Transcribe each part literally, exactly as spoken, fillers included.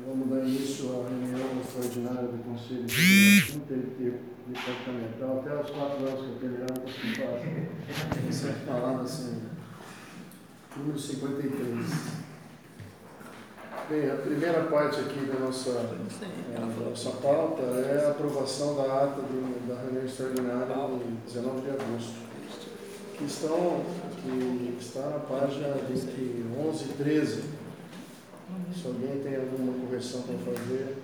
Vamos dar início à reunião extraordinária do Conselho Interdepartamental. Até os quatro anos que eu terminar, não consegui falar. Você falava assim, número cinquenta e três. Bem, a primeira parte aqui da nossa, é, da nossa pauta é a aprovação da ata do, da reunião extraordinária de dezenove de agosto, que, estão, que está na página entre onze e treze. Se alguém tem alguma correção para fazer.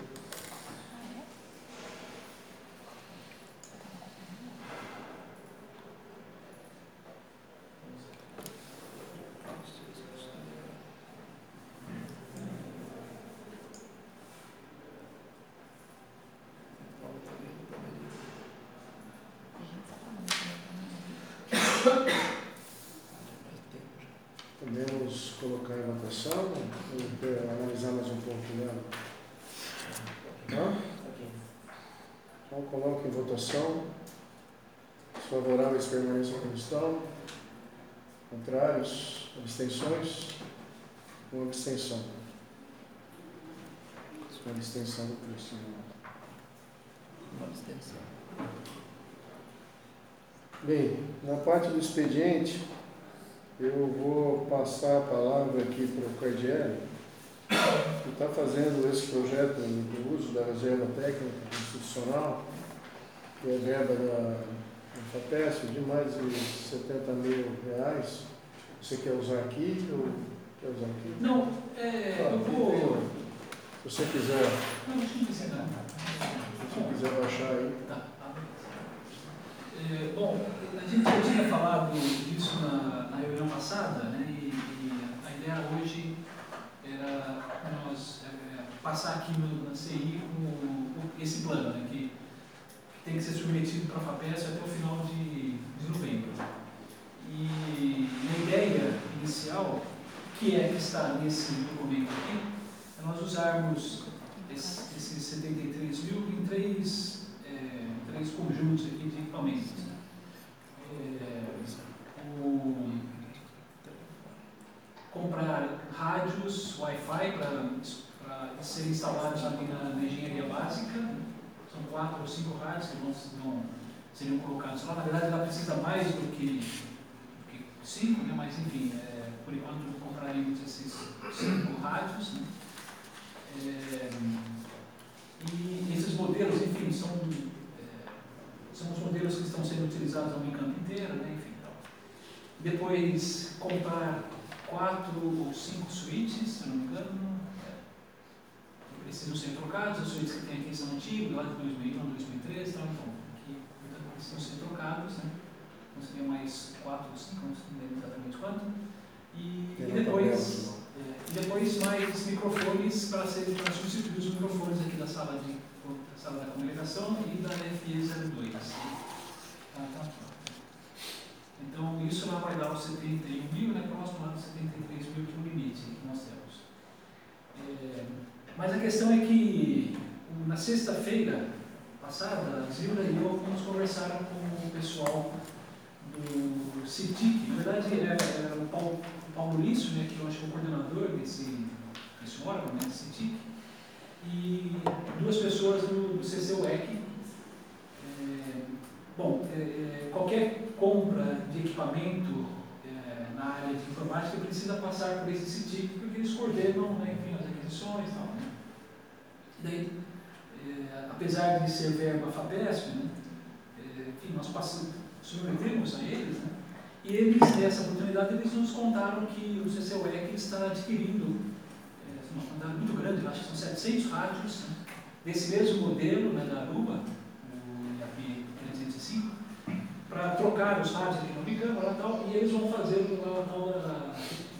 Podemos colocar em votação ou analisar mais um pouco dela? Tá? Então, coloque em votação. Os favoráveis permaneçam como estão. Contrários, abstenções. Uma abstenção. Uma abstenção do preço. Uma abstenção. Bem, na parte do expediente, eu vou passar a palavra aqui para o Cardielli, que está fazendo esse projeto do uso da reserva técnica institucional, que é verba da, da FAPESP, de mais de setenta mil reais. Você quer usar aqui ou quer usar aqui? Não, é, ah, eu vou... Se você quiser... Não, não precisa não. Se você quiser baixar aí. Tá. É, bom, a gente já tinha falado disso na, na reunião passada, né, e, e a ideia hoje era nós é, passar aqui no, na C I com esse plano, né, que, que tem que ser submetido para a FAPESP até o final de, de novembro. E a ideia inicial, que é que está nesse documento aqui, é nós usarmos esse, esses setenta e três mil em três... três conjuntos aqui de equipamentos. É, o, comprar rádios Wi-Fi para serem instalados aqui na, na engenharia básica. São quatro ou cinco rádios que vão, vão, seriam colocados lá. Na verdade, ela precisa mais do que, do que cinco, né? Mas enfim, é, por enquanto compraremos esses cinco rádios. Né? É, e esses modelos, enfim, são São os modelos que estão sendo utilizados no campo inteiro, né? Enfim, então. Depois, comprar quatro ou cinco suítes, se não me engano, é, que precisam ser trocados. Os suítes que tem aqui são antigos, lá de dois mil e um, dois mil e três, então, aqui precisam ser trocados, né? Então, seria mais quatro ou cinco, não lembro exatamente quanto. E, e, depois, é, e depois mais microfones para, ser, para substituir os microfones aqui da sala de sala da comunicação e da F E zero dois. Ah, tá. Então, isso lá vai dar os setenta e um mil, né, próximo lá dos setenta e três mil, que é o limite que nós temos. É, mas a questão é que, na sexta-feira passada, a Zilda e eu fomos conversar com o pessoal do CITIC. Na verdade, era, era o Paulo, o Paulo Lício, né, que eu acho que é o coordenador desse, desse órgão, né, do CITIC. E duas pessoas do, do C C U E C. É, bom, é, qualquer compra de equipamento é, na área de informática precisa passar por esse CITIC, porque eles coordenam, né, enfim, as aquisições e tal. Né? E daí, é, apesar de ser verba FAPESP, né, é, enfim, nós passamos, submetemos a eles, né, e eles, nessa oportunidade, eles nos contaram que o C C U E C está adquirindo uma quantidade muito grande, acho que são setecentos rádios, né, desse mesmo modelo, né, da Aruba, o I A P trezentos e cinco, para trocar os rádios aqui no Bicama lá, tal, e eles vão fazer o tal da,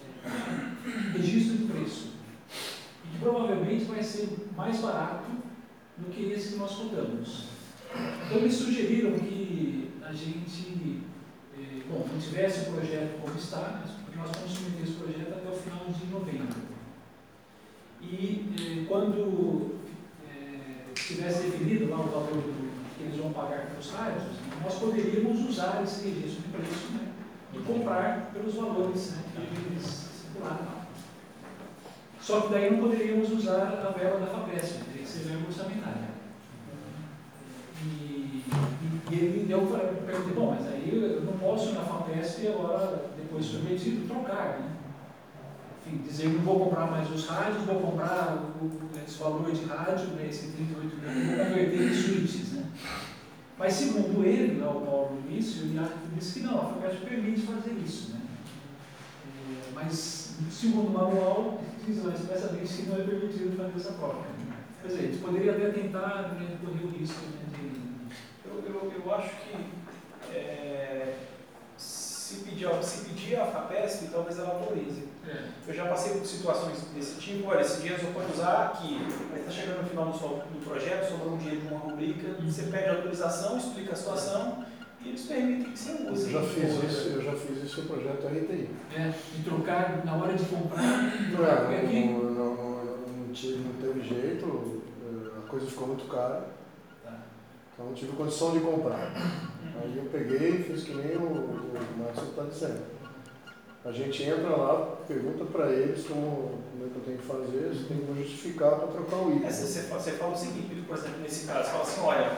é, registro de preço. E que provavelmente vai ser mais barato do que esse que nós contamos. Então eles sugeriram que a gente, é, bom, não tivesse o projeto como está, porque nós vamos submeter esse projeto até o final de novembro. E eh, quando eh, estivesse definido lá o valor do, que eles vão pagar pelos rádios, nós poderíamos usar esse registro de preço, né, e comprar pelos valores, né, que eles circularam lá. Só que daí não poderíamos usar a verba da FAPESP, teria que ser verba orçamentária. E, e, e ele deu para perguntar, bom, mas aí eu não posso na FAPESP agora, depois de submetido, trocar, né? Enfim, dizer que não vou comprar mais os rádios, vou comprar o, esse valor de rádio, né, esse trinta e oito mil, vou converter em switches, né? Mas segundo ele, lá, o Paulo Luiz, ele disse que não, a FAPESP permite fazer isso, né? É, mas segundo o manual, diz lá expressamente que não é permitido fazer essa prova. Quer dizer, eles poderiam até tentar, né, correr o risco, né, de... Eu, eu, eu acho que é, se, pedir, se pedir a FAPESP, talvez ela autorize. É. Eu já passei por situações desse tipo, olha, esse dinheiro só pode usar aqui, mas está chegando no final do, do projeto, sobrou um dinheiro de uma rubrica, você pede autorização, explica a situação e eles permitem que você use. Eu já fiz isso, eu já fiz isso no projeto R T I. É, de trocar na hora de comprar, Não, trocar é, aqui. não, não, não, não, tive, não teve jeito, a coisa ficou muito cara, então não tive condição de comprar. Aí eu peguei e fiz que nem o, o Márcio está dizendo. A gente entra lá, pergunta para eles como, como é que eu tenho que fazer, eles têm que justificar para trocar o item. É, você, você fala o seguinte, por exemplo, nesse caso, você fala assim, olha,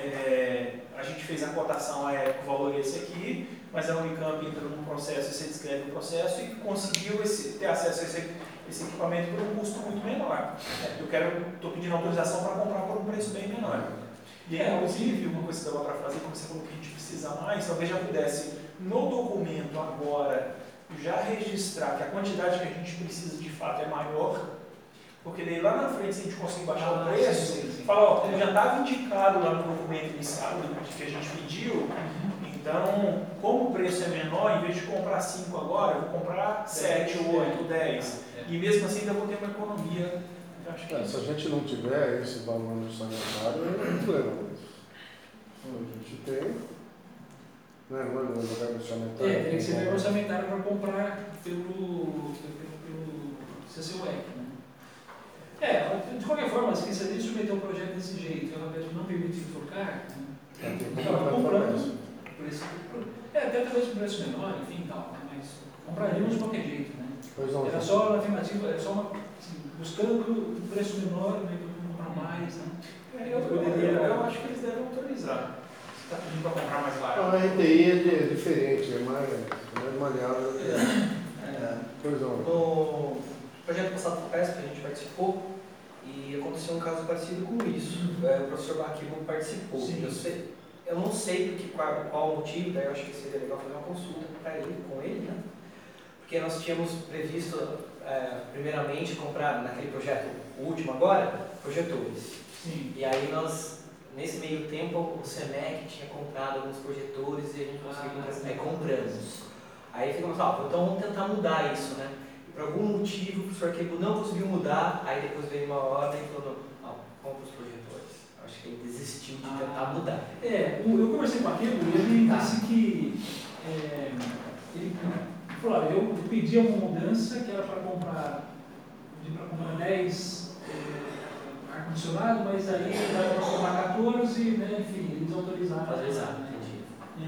é, a gente fez a cotação à época, o valor é esse aqui, mas a Unicamp entra num processo, você descreve o processo e conseguiu esse, ter acesso a esse, esse equipamento por um custo muito menor. Eu quero, estou pedindo autorização para comprar por um preço bem menor. E aí, inclusive, uma coisa que dava para fazer, como você falou que a gente precisa mais, talvez já pudesse, no documento agora, já registrar que a quantidade que a gente precisa de fato é maior, porque daí lá na frente, se a gente conseguir baixar Ah, o preço, sim, sim, sim. fala, ó, já estava indicado lá no documento inicial que a gente pediu, então, como o preço é menor, em vez de comprar cinco agora, eu vou comprar sete, oito, dez, e mesmo assim ainda vou ter uma economia. Eu acho que É, se a gente não tiver esse valor no sanitário, não é problema. A gente tem. Não é, não é no lugar orçamentário. É, tem que ser verba orçamentária para comprar pelo, pelo, pelo C C U E C, né? É, de qualquer forma, se a gente submeter um projeto desse jeito e a FAPESP não permitir trocar, É, tem que estava comprar comprando por esse, por, é, até talvez por preço menor, enfim, tal, né? Mas compraríamos de qualquer jeito, né? Pois não. Era só a afirmativa, era só uma, assim, buscando um preço menor, né, para comprar mais, né? É, eu, eu, eu, eu acho que eles devem autorizar. Você está pedindo para comprar mais barato. A R T I é diferente, é mais, mais maleável. É. Pois não. No projeto passado do FAPESP, a gente participou e aconteceu um caso parecido com isso. É, o professor Baquibo participou. Sim. Eu, sei, eu não sei do que, qual, qual o motivo, daí eu acho que seria legal fazer uma consulta para ele, com ele, né? Porque nós tínhamos previsto, é, primeiramente, comprar naquele projeto, o último agora, projetores. Sim. E aí nós, nesse meio tempo, o SEMEC tinha comprado alguns projetores e a gente conseguiu, Ah, aí compramos. Aí ficamos, ah, então vamos tentar mudar isso, né? E por algum motivo o professor Quebo não conseguiu mudar, aí depois veio uma ordem e falou, não, compra os projetores. Acho que ele desistiu de tentar Ah. mudar. É, o- eu conversei com aquele e ele Tá. disse que é, ele falou, olha, eu pedi uma mudança que era para comprar, pedi para comprar dez é, ar-condicionado, mas aí dava para comprar quatorze, né, enfim, eles autorizaram. Fazer exato, né? entendi.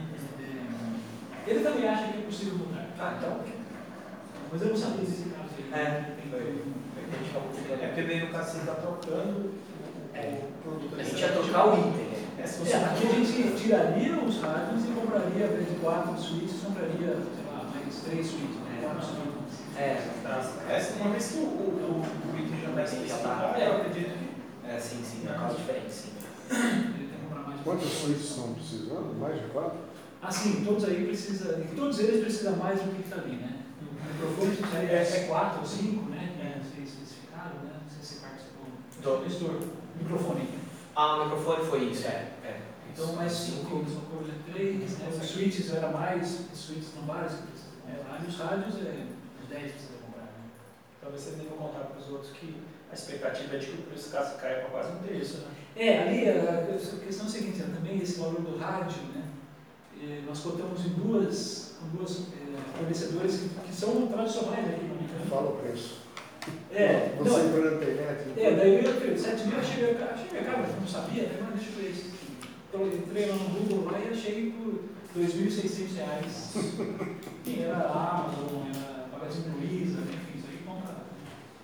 É, ele também acha que é possível mudar. Ah, então. Mas eu não sabia desse caso aí. É. Tem que- A gente acabou ficando. É porque daí no caso você está trocando o produto. A gente ia trocar o item, né? É, se você É, aqui a gente tiraria os rádios e compraria, ao invés de quatro suítes, compraria, sei lá, mais três suítes, né? Quatro suítes. É, É, uma vez que o, o, o item já está especificado, É. eu acredito que. é, sim, sim, é um caso diferente, sim. Ele tem que comprar mais. Quantos suítes estão precisando? Mais de quatro? Ah, sim, todos aí precisam, todos eles precisam mais do que está ali, né? O microfone precisaria É. ser quatro ou cinco, né? Não sei especificado, né? Não sei se participou. Do- Gestor, microfone. Ah, o microfone foi isso, é. é. Então, mais cinco, são coisa de três, né? Os suítes era mais, os suítes são vários que precisam comprar, e os rádios é os dez precisa comprar, né? Talvez você deva contar para os outros que a expectativa é de que o preço caso caia para quase um terço, né? É, ali a a questão é a seguinte, é, também esse valor do rádio, né? eh, Nós contamos em duas, com duas eh, fornecedoras que, que são tradicionais aqui no Unicamp. Fala o preço. É, Você não, entrou na internet. é, daí eu falei, sete mil, achei minha cara, achei minha cara, mas não sabia, né? Mas deixa eu ver isso aqui. Então eu entrei lá no Google lá e achei por dois mil e seiscentos reais. Enfim, era Amazon, era Magazine Luiza, enfim, isso aí compra.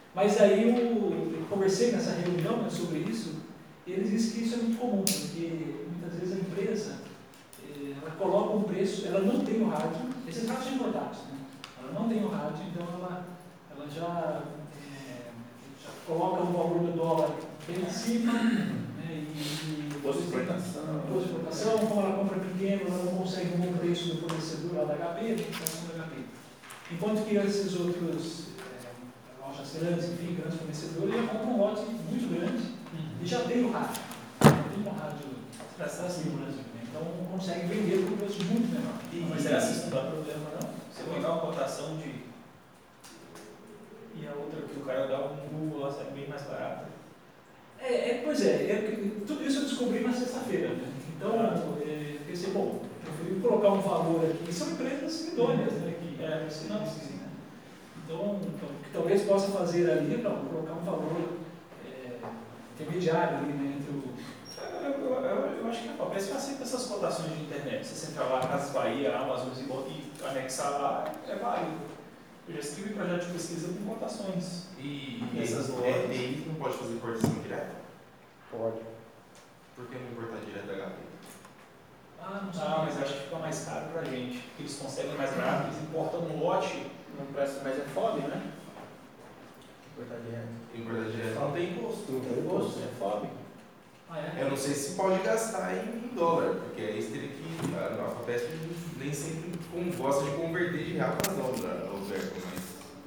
Mas aí eu, eu conversei nessa reunião, né, sobre isso, e eles dizem que isso é muito comum, porque muitas vezes a empresa eh, ela coloca um preço, ela não tem o rádio, esses rádios são importados, né? Ela não tem o rádio, então ela, ela já, eh, já coloca o valor do dólar bem em cima, né, e Imposto de exportação. imposto de exportação, como ela compra pequeno, ela não consegue um bom preço do fornecedor lá da H P, então da H P. Enquanto que esses outros é, lojas grandes, enfim, grandes fornecedores, já compram um lote muito grande e já tem o rádio. Tem um rádio assim no Brasil, né? Então consegue vender por um preço muito menor. E, mas essa isso não dá problema, não? Você pegar uma cotação de. E a outra que o cara dá um Google lá, sai bem mais barata. É, é, pois é, é, tudo isso eu descobri na sexta-feira, né? Então, é, pensei, bom, eu preferi colocar um valor aqui. São empresas idôneas, né? Que, É, não, sim, né? Então, então, o que talvez possa fazer ali, não, colocar um valor é, intermediário ali, né? Entre o. Eu, eu, eu, eu acho que é bom. Parece que aceita essas cotações de internet. Você entra lá, Casas Bahia, Amazon e, e anexar lá, é válido. Eu já escrevi projeto de pesquisa com cotações. E, E e essas essas lojas? T I não pode fazer importação direta? Pode. Por que não importar direto da H P? Ah, não sei. Ah, mas acho que fica mais caro pra gente. Porque eles conseguem mais barato, eles importam no lote. Não presta, mas é F O B, né? Importar direto. Importar direto. Não tem imposto. Não tem imposto. É F O B. Ah, é? Eu não sei se pode gastar em, em dólar, porque aí você teria que. A, a FAPESP nem sempre com- gosta de converter de real para dólar, Alberto, mas.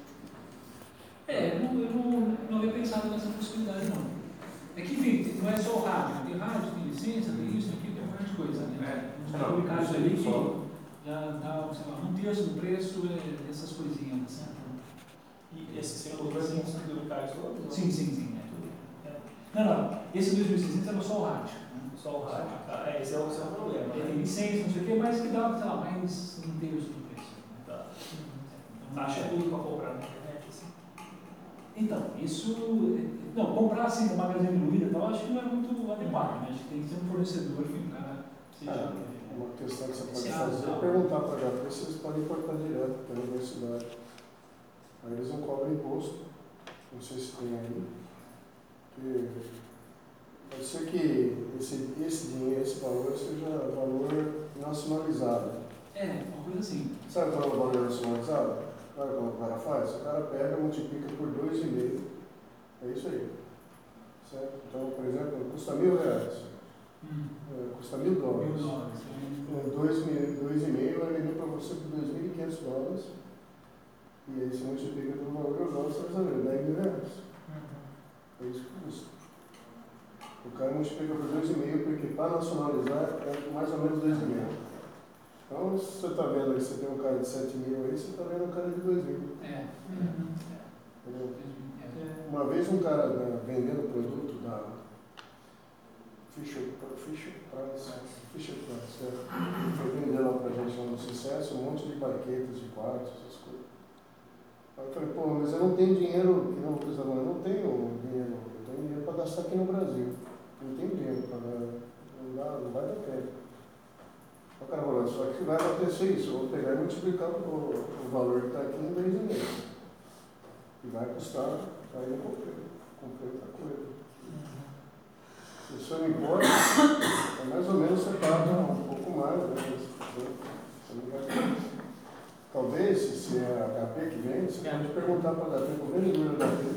É, eu não, eu não, não havia pensado nessa possibilidade, não. É que, enfim, não é só o rádio, tem rádio, tem licença, tem isso, tem aquilo, tem um monte de coisa, né? Uns Não, publicados isso ali aí que só. já dá, sei lá, um terço do preço, é, essas coisinhas, assim. E esse seu valor é consumidor do carro todo? Sim, sim, sim. É. É. Não, não, esse dois mil e seiscentos era só o rádio. Né? Só o rádio. Tá, é, esse é o seu problema. Ele tem Né? licença, não sei o quê, mas que dá, sei lá, mais um terço do preço. Tá. Então, Acha tudo para comprar na internet, assim. Então, isso. Não, comprar assim no Magazine Luiza, então, acho que não é muito adequado, né? Acho que tem que ser um fornecedor, enfim, para seja. Ah, uma questão que você pode Sim, fazer ah, é perguntar para a H P se eles podem importar direto pela universidade. Aí eles não cobram imposto. Não sei se tem aí. Porque pode ser que esse, esse dinheiro, esse valor, seja valor nacionalizado. É, uma coisa assim. Sabe qual é o valor nacionalizado? Sabe como o cara faz? O cara pega, multiplica por dois e meio. É isso aí. Certo? Então, por exemplo, custa mil reais. Hum. É, custa mil dólares. Mil dólares. É, dois, mil- dois e meio vai vender para você por dois mil e quinhentos dólares. E aí você multiplica pelo valor do dólar, você vai saber, dez mil reais. É isso que custa. O cara multiplica por dois e meio porque para nacionalizar é mais ou menos dois e meio. Então, se você está vendo aí, você tem um cara de sete mil aí, você está vendo um cara de dois mil. É. Entendeu? É. Uma vez um cara né, vendendo produto da Fisher, Fisher Price, Fisher Price, é, foi vender lá pra gente lá no Sucesso um monte de baquetas de quartos, essas coisas. Aí eu falei, pô, mas eu não tenho dinheiro, que não, eu não tenho dinheiro, eu tenho dinheiro para gastar aqui no Brasil. Eu não tenho dinheiro para dar, não, dá, não vai dar pé. O cara falou, só que vai acontecer isso, eu vou pegar e multiplicar o, o valor que está aqui em três e meio. E vai custar, aí eu comprei, comprei outra coisa. Se o senhor importa, é mais ou menos você paga um pouco mais, né? Você não vai... Talvez, se é a H P que vende, você pode perguntar para a H P, para o vendedor da H P,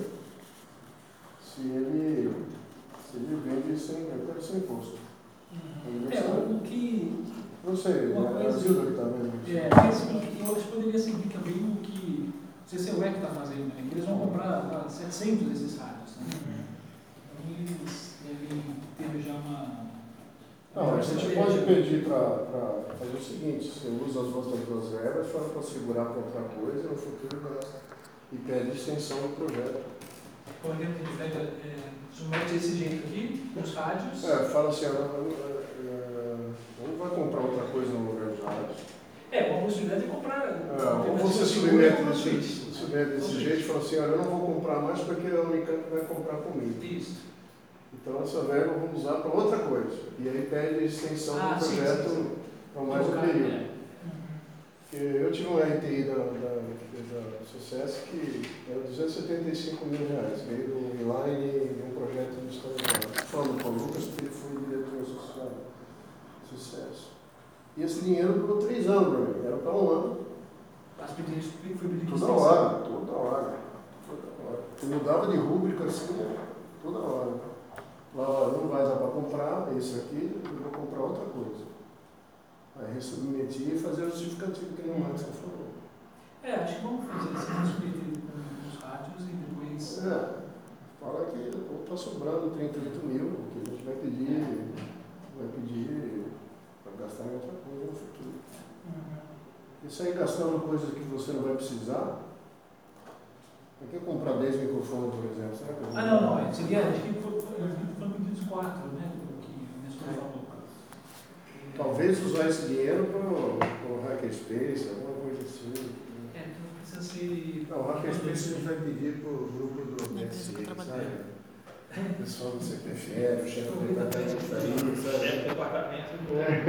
se ele, se ele vende sem, até sem imposto. É, o que. Não sei, Uma é a coisa- Zilda que está vendo isso. É, porque assim, eu acho que poderia seguir também o que. Não sei se é o E C que está fazendo, né? Que eles vão comprar ah, setecentos desses rádios, né? Então eles devem ter já uma. Não, a uma gente estratégia. pode pedir para fazer o seguinte, você usa as vossas duas verbas, fala para segurar para outra coisa, no futuro gasta. E pede extensão do projeto. Por exemplo, a gente pega, é, submete desse jeito aqui, os rádios. É, fala assim, ah, não, é, não vai comprar outra coisa no lugar dos rádios. É, uma possibilidade de comprar. É, ou você submete desse, submete desse jeito e fala assim, olha, eu não vou comprar mais porque a Unicamp vai comprar comigo. Isso. Então essa verba eu vou usar para outra coisa. E aí pede extensão Ah, do sim, projeto sim, sim. para mais um Colocar, período. é. Porque Eu tive um R T I da, da, da Sucesso que era duzentos e setenta e cinco mil reais, veio do inline de um projeto do Estado. Falando com o Lucas, porque ele foi diretor social. Sucesso. E esse dinheiro durou três anos para mim, era para um ano. As pedidos foi pedido Toda hora, toda hora. Toda hora. Eu mudava de rúbrica assim, né? Toda hora. Lá, não vai dar para comprar isso aqui, eu vou comprar outra coisa. Aí resubmetia e fazer o justificativo que nem o Max falou. É, acho que vamos fazer esse submetido com os rádios e depois. É, fala que está sobrando trinta e oito mil, que a gente vai pedir, vai pedir para gastar em outra coisa no futuro. Uhum. Isso aí gastando coisas que você não vai precisar. Por que comprar dez microfones, por exemplo? Será que eu vou Ah, não, não, seria, acho que foi, foi pedidos quatro, né? Que o Nestor falou. Talvez usar esse dinheiro para o Hackerspace, alguma coisa assim. É, então precisa ser. Não, o Hackerspace a gente vai pedir para o grupo do Na B empresa S que eu I, trabalhei. sabe? O pessoal do C P F, o chefe do departamento de família, sabe? Chefe do departamento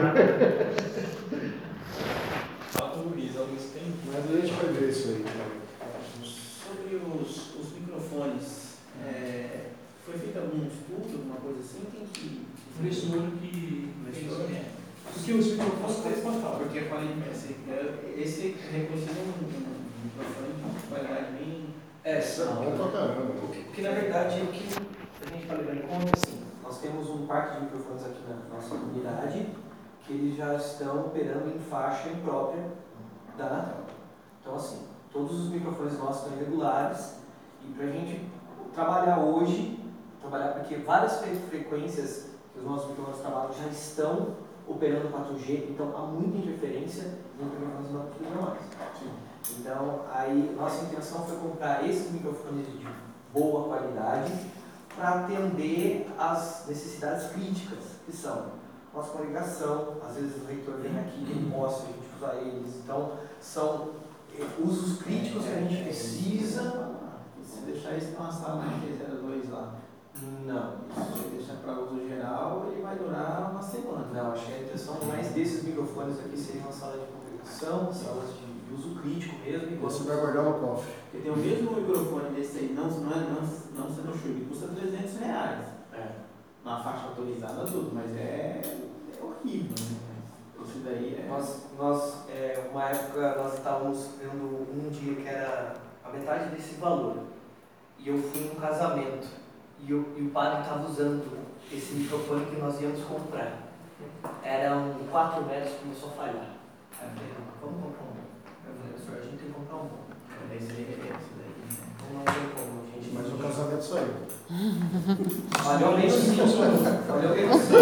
Alto Luiz, o Luiz tem. Mas a gente vai ver isso aí. Né? Sobre os, os microfones, é, foi feito algum estudo, alguma coisa assim? Tem que. O Nestor que. Nestor? É. Porque os microfones pode falar. Porque eu falei, esse, esse é reconhecido um, um microfone de qualidade bem. É, Isso é bom pra caramba. O que, o que na verdade o que a gente está levando em conta é assim, nós temos um parque de microfones aqui na nossa comunidade que eles já estão operando em faixa imprópria da Anatel. Então assim, todos os microfones nossos estão irregulares e para a gente trabalhar hoje, trabalhar porque várias fre frequências que os nossos microfones trabalham já estão operando quatro G, então há muita interferência em microfones normais. Então, aí nossa intenção foi comprar esses microfones de boa qualidade para atender às necessidades críticas, que são nossa congregação, às vezes o reitor vem aqui e ele mostra a gente usar eles, então são eh, usos críticos que a gente precisa. Se deixar isso numa sala Q zero dois lá, Não, se você deixar para uso geral, ele vai durar uma semana. não, acho que a intenção mais desses microfones aqui seria uma sala de congregação, salas de uso crítico mesmo. E você vai guardar no cofre. Porque tem o mesmo microfone desse aí, não, não, é, não, não sendo chuva, custa trezentos reais. É. Na faixa autorizada tudo, mas é, é horrível, né? Esse daí é. Nós, nós é, uma época, nós estávamos vendo um dia que era a metade desse valor. E eu fui num casamento. E, eu, e o padre estava usando esse microfone que nós íamos comprar. Eram quatro metros, começou a falhar. Aí eu falei, não, vamos comprar um bom. Eu falei, senhor, a gente tem que comprar um bom. Esse daí é esse daí. Então não tem como, gente. Mas o casamento saiu. Olha menos sim, olha menos sim.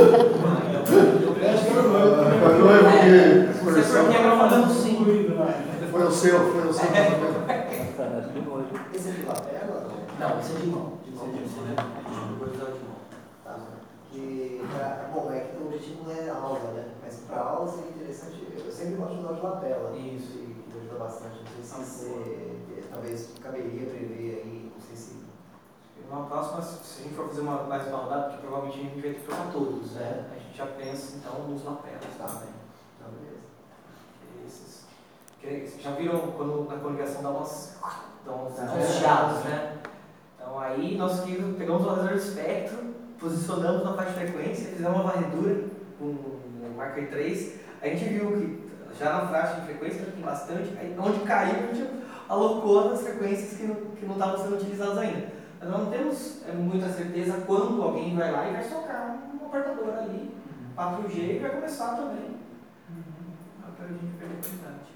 Mas não é porque Você foi o porque seu. agora falando sim. Foi o seu, foi o seu casamento. Esse é de lapela? Não, isso é de mão. Isso é de mão, né? Tá. E, pra, bom, é que o objetivo não é aula, né? Mas para aula seria interessante. Eu sempre gosto de usar de lapela. Isso. E que ajuda bastante. Não sei se você, talvez caberia prever aí, não sei se. Uma próxima, se a gente for fazer uma mais maldade, porque provavelmente a gente vai ter que trocar todos, né? A gente já pensa então nos lapelas, tá? Tá, então beleza. Esses. Que, já viram quando na congregação dá umas. dá uns, Ah, uns é. chiados, né? Então aí nós que pegamos o radar do espectro, posicionamos na faixa de frequência, fizemos uma varredura com o marker três, a gente viu que já na faixa de frequência tem bastante, aí onde caiu a gente alocou nas frequências que não, que não estavam sendo utilizadas ainda. Mas nós não temos é, muita certeza quando alguém vai lá e vai socar um portador ali, quatro G, e vai começar também. Para a gente perder qualidade.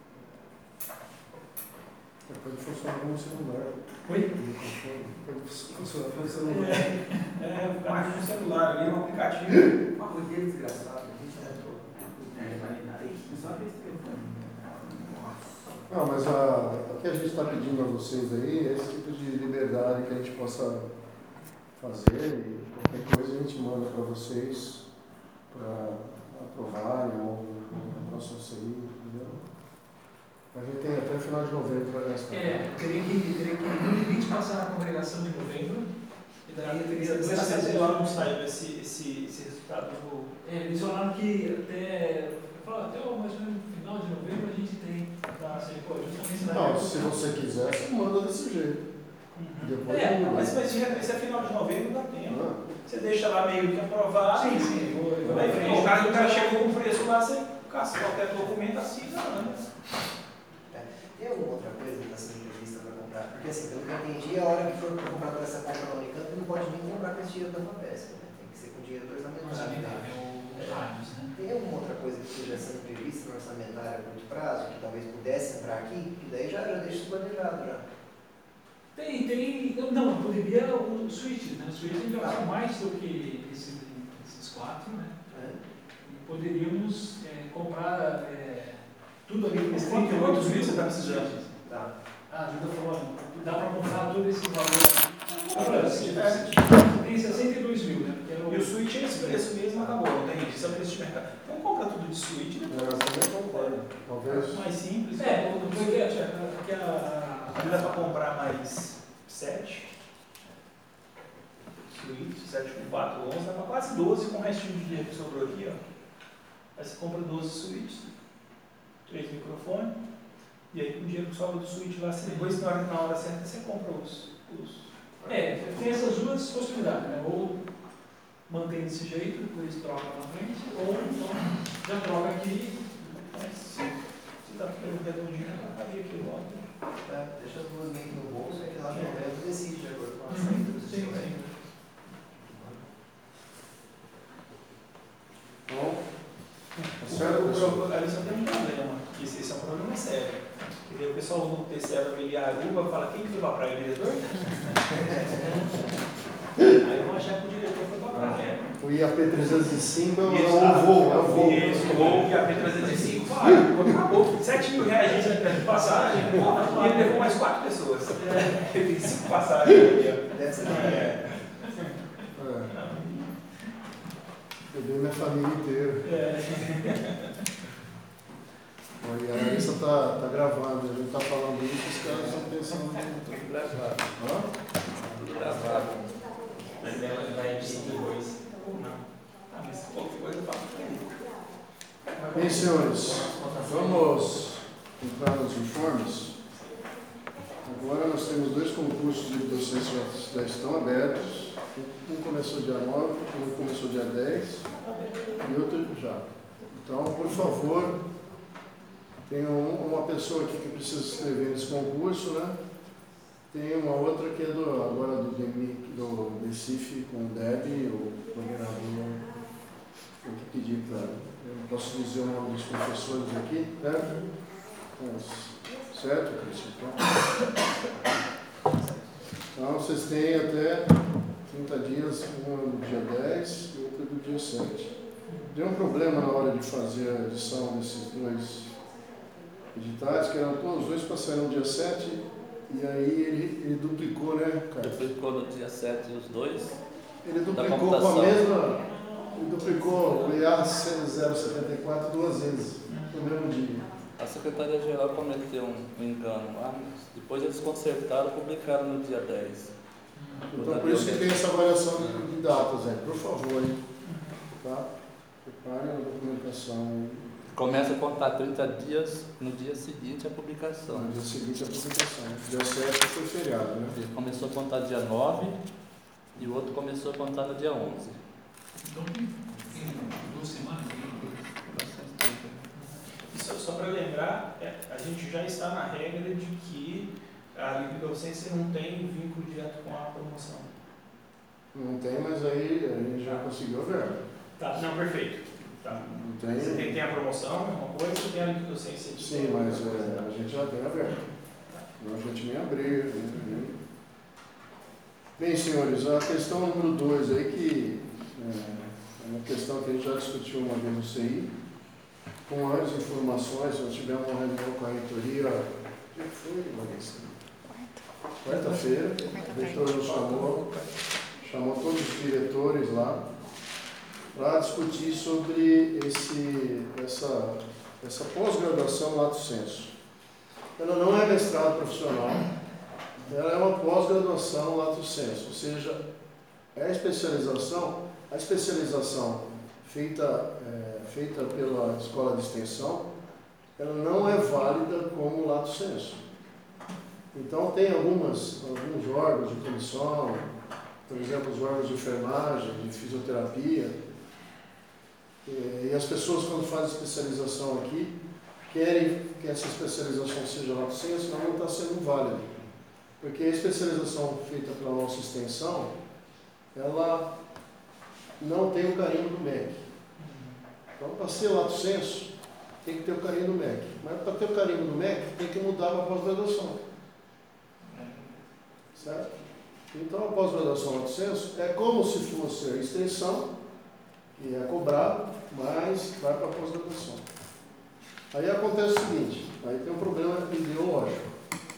Pode funcionar como celular. Oi? Pode funcionar como celular. É, mais um celular ali, um aplicativo. Uma rodeira desgraçada, a gente já entrou. É, validade. Só esse telefone. Não, mas a, o que a gente está pedindo a vocês aí é esse tipo de liberdade que a gente possa fazer e qualquer coisa a gente manda para vocês para aprovarem ou no próximo C I, entendeu? A gente tem até o final de novembro para gastar. É, teria que, teria que no limite passar na congregação de novembro. E daí teria dois Será que meses. lá não saiu esse, esse, esse resultado do. É, eles falaram que até. Falaram até mais ou menos no final de novembro a gente tem. Tá. Assim, pô, justamente Não, se você quiser, você manda desse jeito. Uhum. Depois É, muda. mas, mas se é final de novembro, dá tempo. Ah, Você deixa lá meio que aprovado. Sim, sim, eu vou. Eu vou Aí, frente. o cara, o cara chegou com o preço lá, você caça qualquer documento, assina, né? Tem alguma outra coisa que está sendo prevista para comprar? Porque assim, pelo que eu entendi, a hora que for para comprar por essa compra na Unicamp, não pode nem comprar com esse dinheiro da FAPESP, né? Tem que ser com dinheiro do orçamentário. Orçamentário, é o rádios, né? Tem alguma outra coisa que esteja sendo prevista no orçamentário a curto prazo, que talvez pudesse entrar aqui, que daí já, já deixa isso planejado já. Tem, tem. Não, não poderia o switch, né? O switch a gente vai usar mais do que esse, esses quatro, né? É. E poderíamos é, comprar é, tudo ali nesse Quanto- trinta e oito quantos mil switches você tá precisando? Tá. Ah, ajuda falando. Dá para comprar todo esse valor. Olha, assim, É. tem sessenta e dois mil, né? Porque era o- E o switch é esse preço mesmo, acabou, não tem isso, é o preço de mercado. Então compra tudo de switch, é, depois. eu também concordo. Talvez. Mais simples. É, porque a, porque a, Aí dá para comprar mais sete. Switch, sete com quatro, onze, dá para quase doze com o restinho de dinheiro que sobrou aqui, ó. Aí você compra doze switches, três microfones, e aí com o dinheiro que sobra do switch lá, você, depois na hora, na hora certa você compra os. os É, tem essas duas possibilidades, né? Ou mantém desse jeito, depois troca na frente, ou então já troca aqui. Mas se, se dá pelo redondinho, aí aqui logo. É, deixa as duas meio que no bolso, é que lá no É. momento decide de acordo com a Uhum. saída do Sim, sistema. sim. Então, tá O certo, pro- pessoal? Ali só tem um problema, que esse, esse é um problema sério. Porque daí o pessoal do T C vai ver a Aruba e fala, quem que foi pra praia, o diretor? Aí vão achar que o diretor foi pra praia. O I A P trezentos e cinco é o Isso, é o voo, é o voo. Isso, o voo, que a P trezentos e cinco, falaram, acabou, sete mil reais de passagem, e ele levou mais quatro pessoas. Ele tem cinco passagens ali, ó. Deve ser É. É. Eu dei minha família inteira. É. Olha, a Larissa tá, tá gravando, a gente tá falando isso, os caras estão pensando Tudo em. gravado. Hã? Tudo gravado. Mas ela vai editar depois. Ou não. Ah, mas qualquer coisa eu falo. Bem, senhores, vamos entrar nos informes. Agora nós temos dois concursos de docência que já estão abertos. Um começou dia nove, um começou dia dez e outro já. Então, por favor, tem um, uma pessoa aqui que precisa se inscrever nesse concurso, né? Tem uma outra que é do, agora do, do Recife com o Deb, o coordenador. Tem que pedir para. Eu não posso dizer o nome dos professores aqui, certo? Mas, certo, Cristian? Então, vocês têm até trinta dias, uma no dia dez e outra do dia sete. Deu um problema na hora de fazer a edição desses dois editais, que eram todos os dois para sair no dia sete, e aí ele, ele duplicou, né, cara? Duplicou no dia sete os dois. Ele Da duplicou com a computação. mesma. Ele duplicou o I A zero setenta e quatro duas vezes no mesmo dia. A Secretaria-Geral cometeu um, um engano lá, mas depois eles consertaram e publicaram no dia dez. Então por isso que tem essa variação de, de datas aí. Por favor, hein? Tá? Preparem a documentação. Começa a contar trinta dias no dia seguinte à publicação. No dia seguinte a publicação. Dia sete foi feriado, né? Ele começou a contar dia nove e o outro começou a contar no dia onze. Então, tem duas semanas. E só, só para lembrar, é, a gente já está na regra de que a livre docência não tem vínculo direto com a promoção. Não tem, mas aí a gente já conseguiu a verba. Tá, não, perfeito. Tá. Não tem. Você tem, tem a promoção, é uma coisa, você tem a livre docência. de- Sim, mas é, a gente já tem a verba. Não, a gente nem abriu. Né? Bem, senhores, a questão número dois aí, que é uma questão que a gente já discutiu uma vez no C I, com as informações, nós tivemos uma reunião com a reitoria, o que foi, Larissa? Quarta-feira, o reitor nos chamou, chamou todos os diretores lá, para discutir sobre esse, essa, essa pós-graduação lato sensu. Ela não é mestrado profissional, ela é uma pós-graduação lato sensu, ou seja, é a especialização, a especialização feita, é, feita pela escola de extensão, ela não é válida como lato sensu. Então tem algumas, alguns órgãos de comissão, por exemplo, os órgãos de enfermagem, de fisioterapia, e as pessoas quando fazem especialização aqui, querem que essa especialização seja lato sensu, mas não está sendo válida. Porque a especialização feita pela nossa extensão, ela não tem o carimbo do M E C. Então, para ser lato sensu, tem que ter o carimbo do M E C. Mas para ter o carimbo do M E C, tem que mudar para a pós-graduação. Certo? Então, a pós-graduação lato sensu é como se fosse a extensão, que é cobrado, mas vai para a pós-graduação. Aí acontece o seguinte, aí tem um problema ideológico.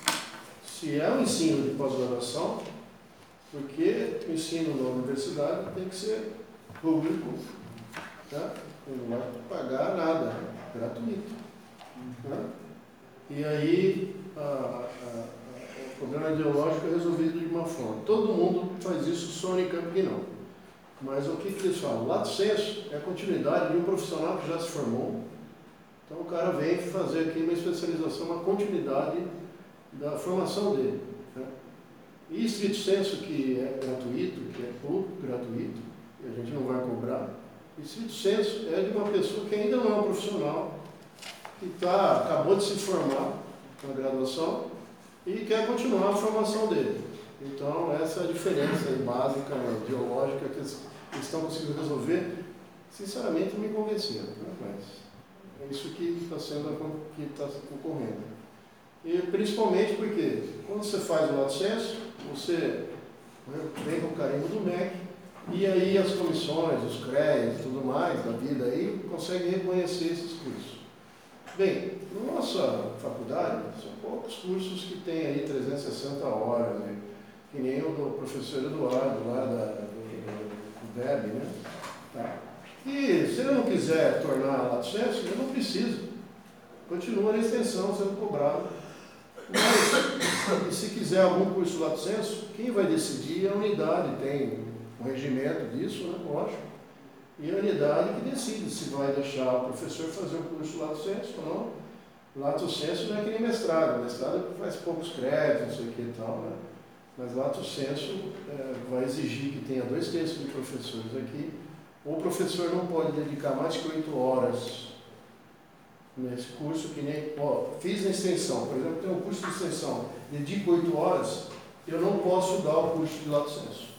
Se é um ensino de pós-graduação, porque o ensino na universidade tem que ser público, tá? Não vai pagar nada, é gratuito. Tá? E aí a, a, a, o problema ideológico é resolvido de uma forma. Todo mundo faz isso, só a Unicamp que não. Mas o que, que eles falam? Lato sensu é a continuidade de um profissional que já se formou. Então o cara vem fazer aqui uma especialização, uma continuidade da formação dele. Né? E estrito sensu, que é gratuito, que é pouco gratuito, e a gente não vai cobrar, estrito sensu é de uma pessoa que ainda não é um profissional, que tá, acabou de se formar na graduação e quer continuar a formação dele. Então essa é a diferença básica, ideológica, que eles estão conseguindo resolver. Sinceramente me convenceram, né? Mas é isso que está sendo, que está ocorrendo. E principalmente porque quando você faz o lato sensu, você vem com o carimbo do M E C, e aí as comissões, os C R E S e tudo mais da vida aí conseguem reconhecer esses cursos. Bem, na nossa faculdade, são poucos cursos que têm aí trezentas e sessenta horas, né? Que nem o do professor Eduardo, lá da, do, do D E B, né? Tá. E se ele não quiser tornar lato sensu, ele não precisa. Continua na extensão sendo cobrado. Mas, se quiser algum curso lato sensu, quem vai decidir é a unidade, tem um regimento disso, né, lógico, e a unidade que decide se vai deixar o professor fazer o curso lato sensu ou não. Lato sensu não é que nem mestrado, mestrado faz poucos créditos, não sei o que e tal, né? Mas lato sensu é, vai exigir que tenha dois terços de professores aqui. O professor não pode dedicar mais que oito horas nesse curso, que nem, ó, fiz na extensão, por exemplo, tem um curso de extensão, dedico oito horas, eu não posso dar o curso de lato sensu.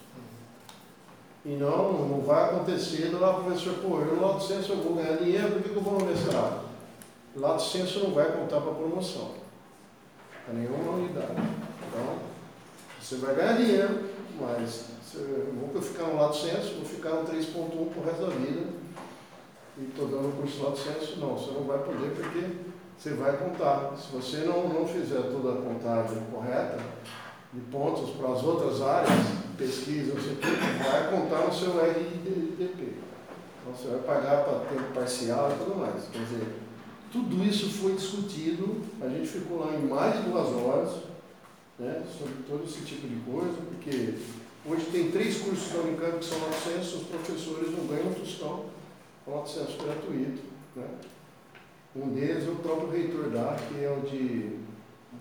E não, não vai acontecer do lá, professor, pô, eu no lato sensu eu vou ganhar dinheiro, por que eu vou no mestrado? Lato sensu não vai contar para promoção, para nenhuma unidade. Então, você vai ganhar dinheiro, mas se eu vou ficar no lato sensu, vou ficar no três ponto um pro resto da vida, e estou dando o curso lato sensu, não, você não vai poder porque você vai contar. Se você não, não fizer toda a contagem correta, de pontos para as outras áreas, pesquisa, não sei o que, vai contar no seu R D P. Então você vai pagar para tempo parcial e tudo mais. Quer dizer, tudo isso foi discutido, a gente ficou lá em mais de duas horas, né, sobre todo esse tipo de coisa, porque hoje tem três cursos da Unicamp que são lato sensu, os professores não ganham um tostão, lato sensu gratuito. Né? Um deles é o próprio reitor dá, que é o de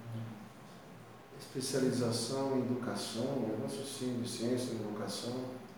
especialização em educação, um negócio assim, de ciência em educação.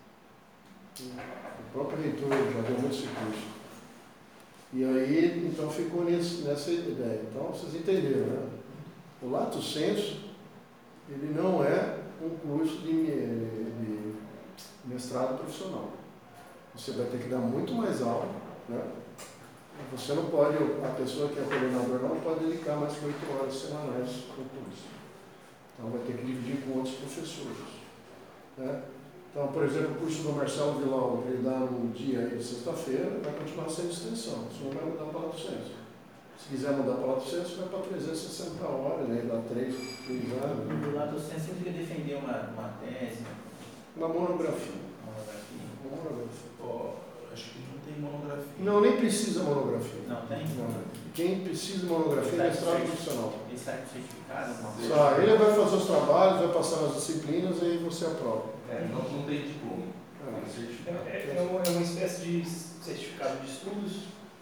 O próprio reitor já deu muito esse curso. E aí, então, ficou nesse, nessa ideia. Então, vocês entenderam, né? O lato sensu, ele não é um curso de, de mestrado profissional. Você vai ter que dar muito mais aula, né? Você não pode, a pessoa que é coordenador não pode dedicar mais que oito horas semanais no curso. Então vai ter que dividir com outros professores. Né? Então, por exemplo, o curso do Marcelo Vilão, que ele dá no dia de sexta-feira, vai continuar sendo extensão, isso não vai mudar para lato sensu. Se quiser mudar para lato sensu, vai para trezentas e sessenta horas, né? Dá três, três anos. No lato sensu você queria defender uma, uma tese, Uma monografia. monografia. Uma monografia. Ó, acho que não tem monografia. Não, nem precisa monografia. Não tem? Não. Quem precisa de monografia é mestrado profissional. Ele sai com certificado? Só, ele vai fazer os trabalhos, vai passar nas disciplinas e aí você aprova. É, não, não tem diploma, É. tem certificado. É, é, uma, é uma espécie de certificado de estudos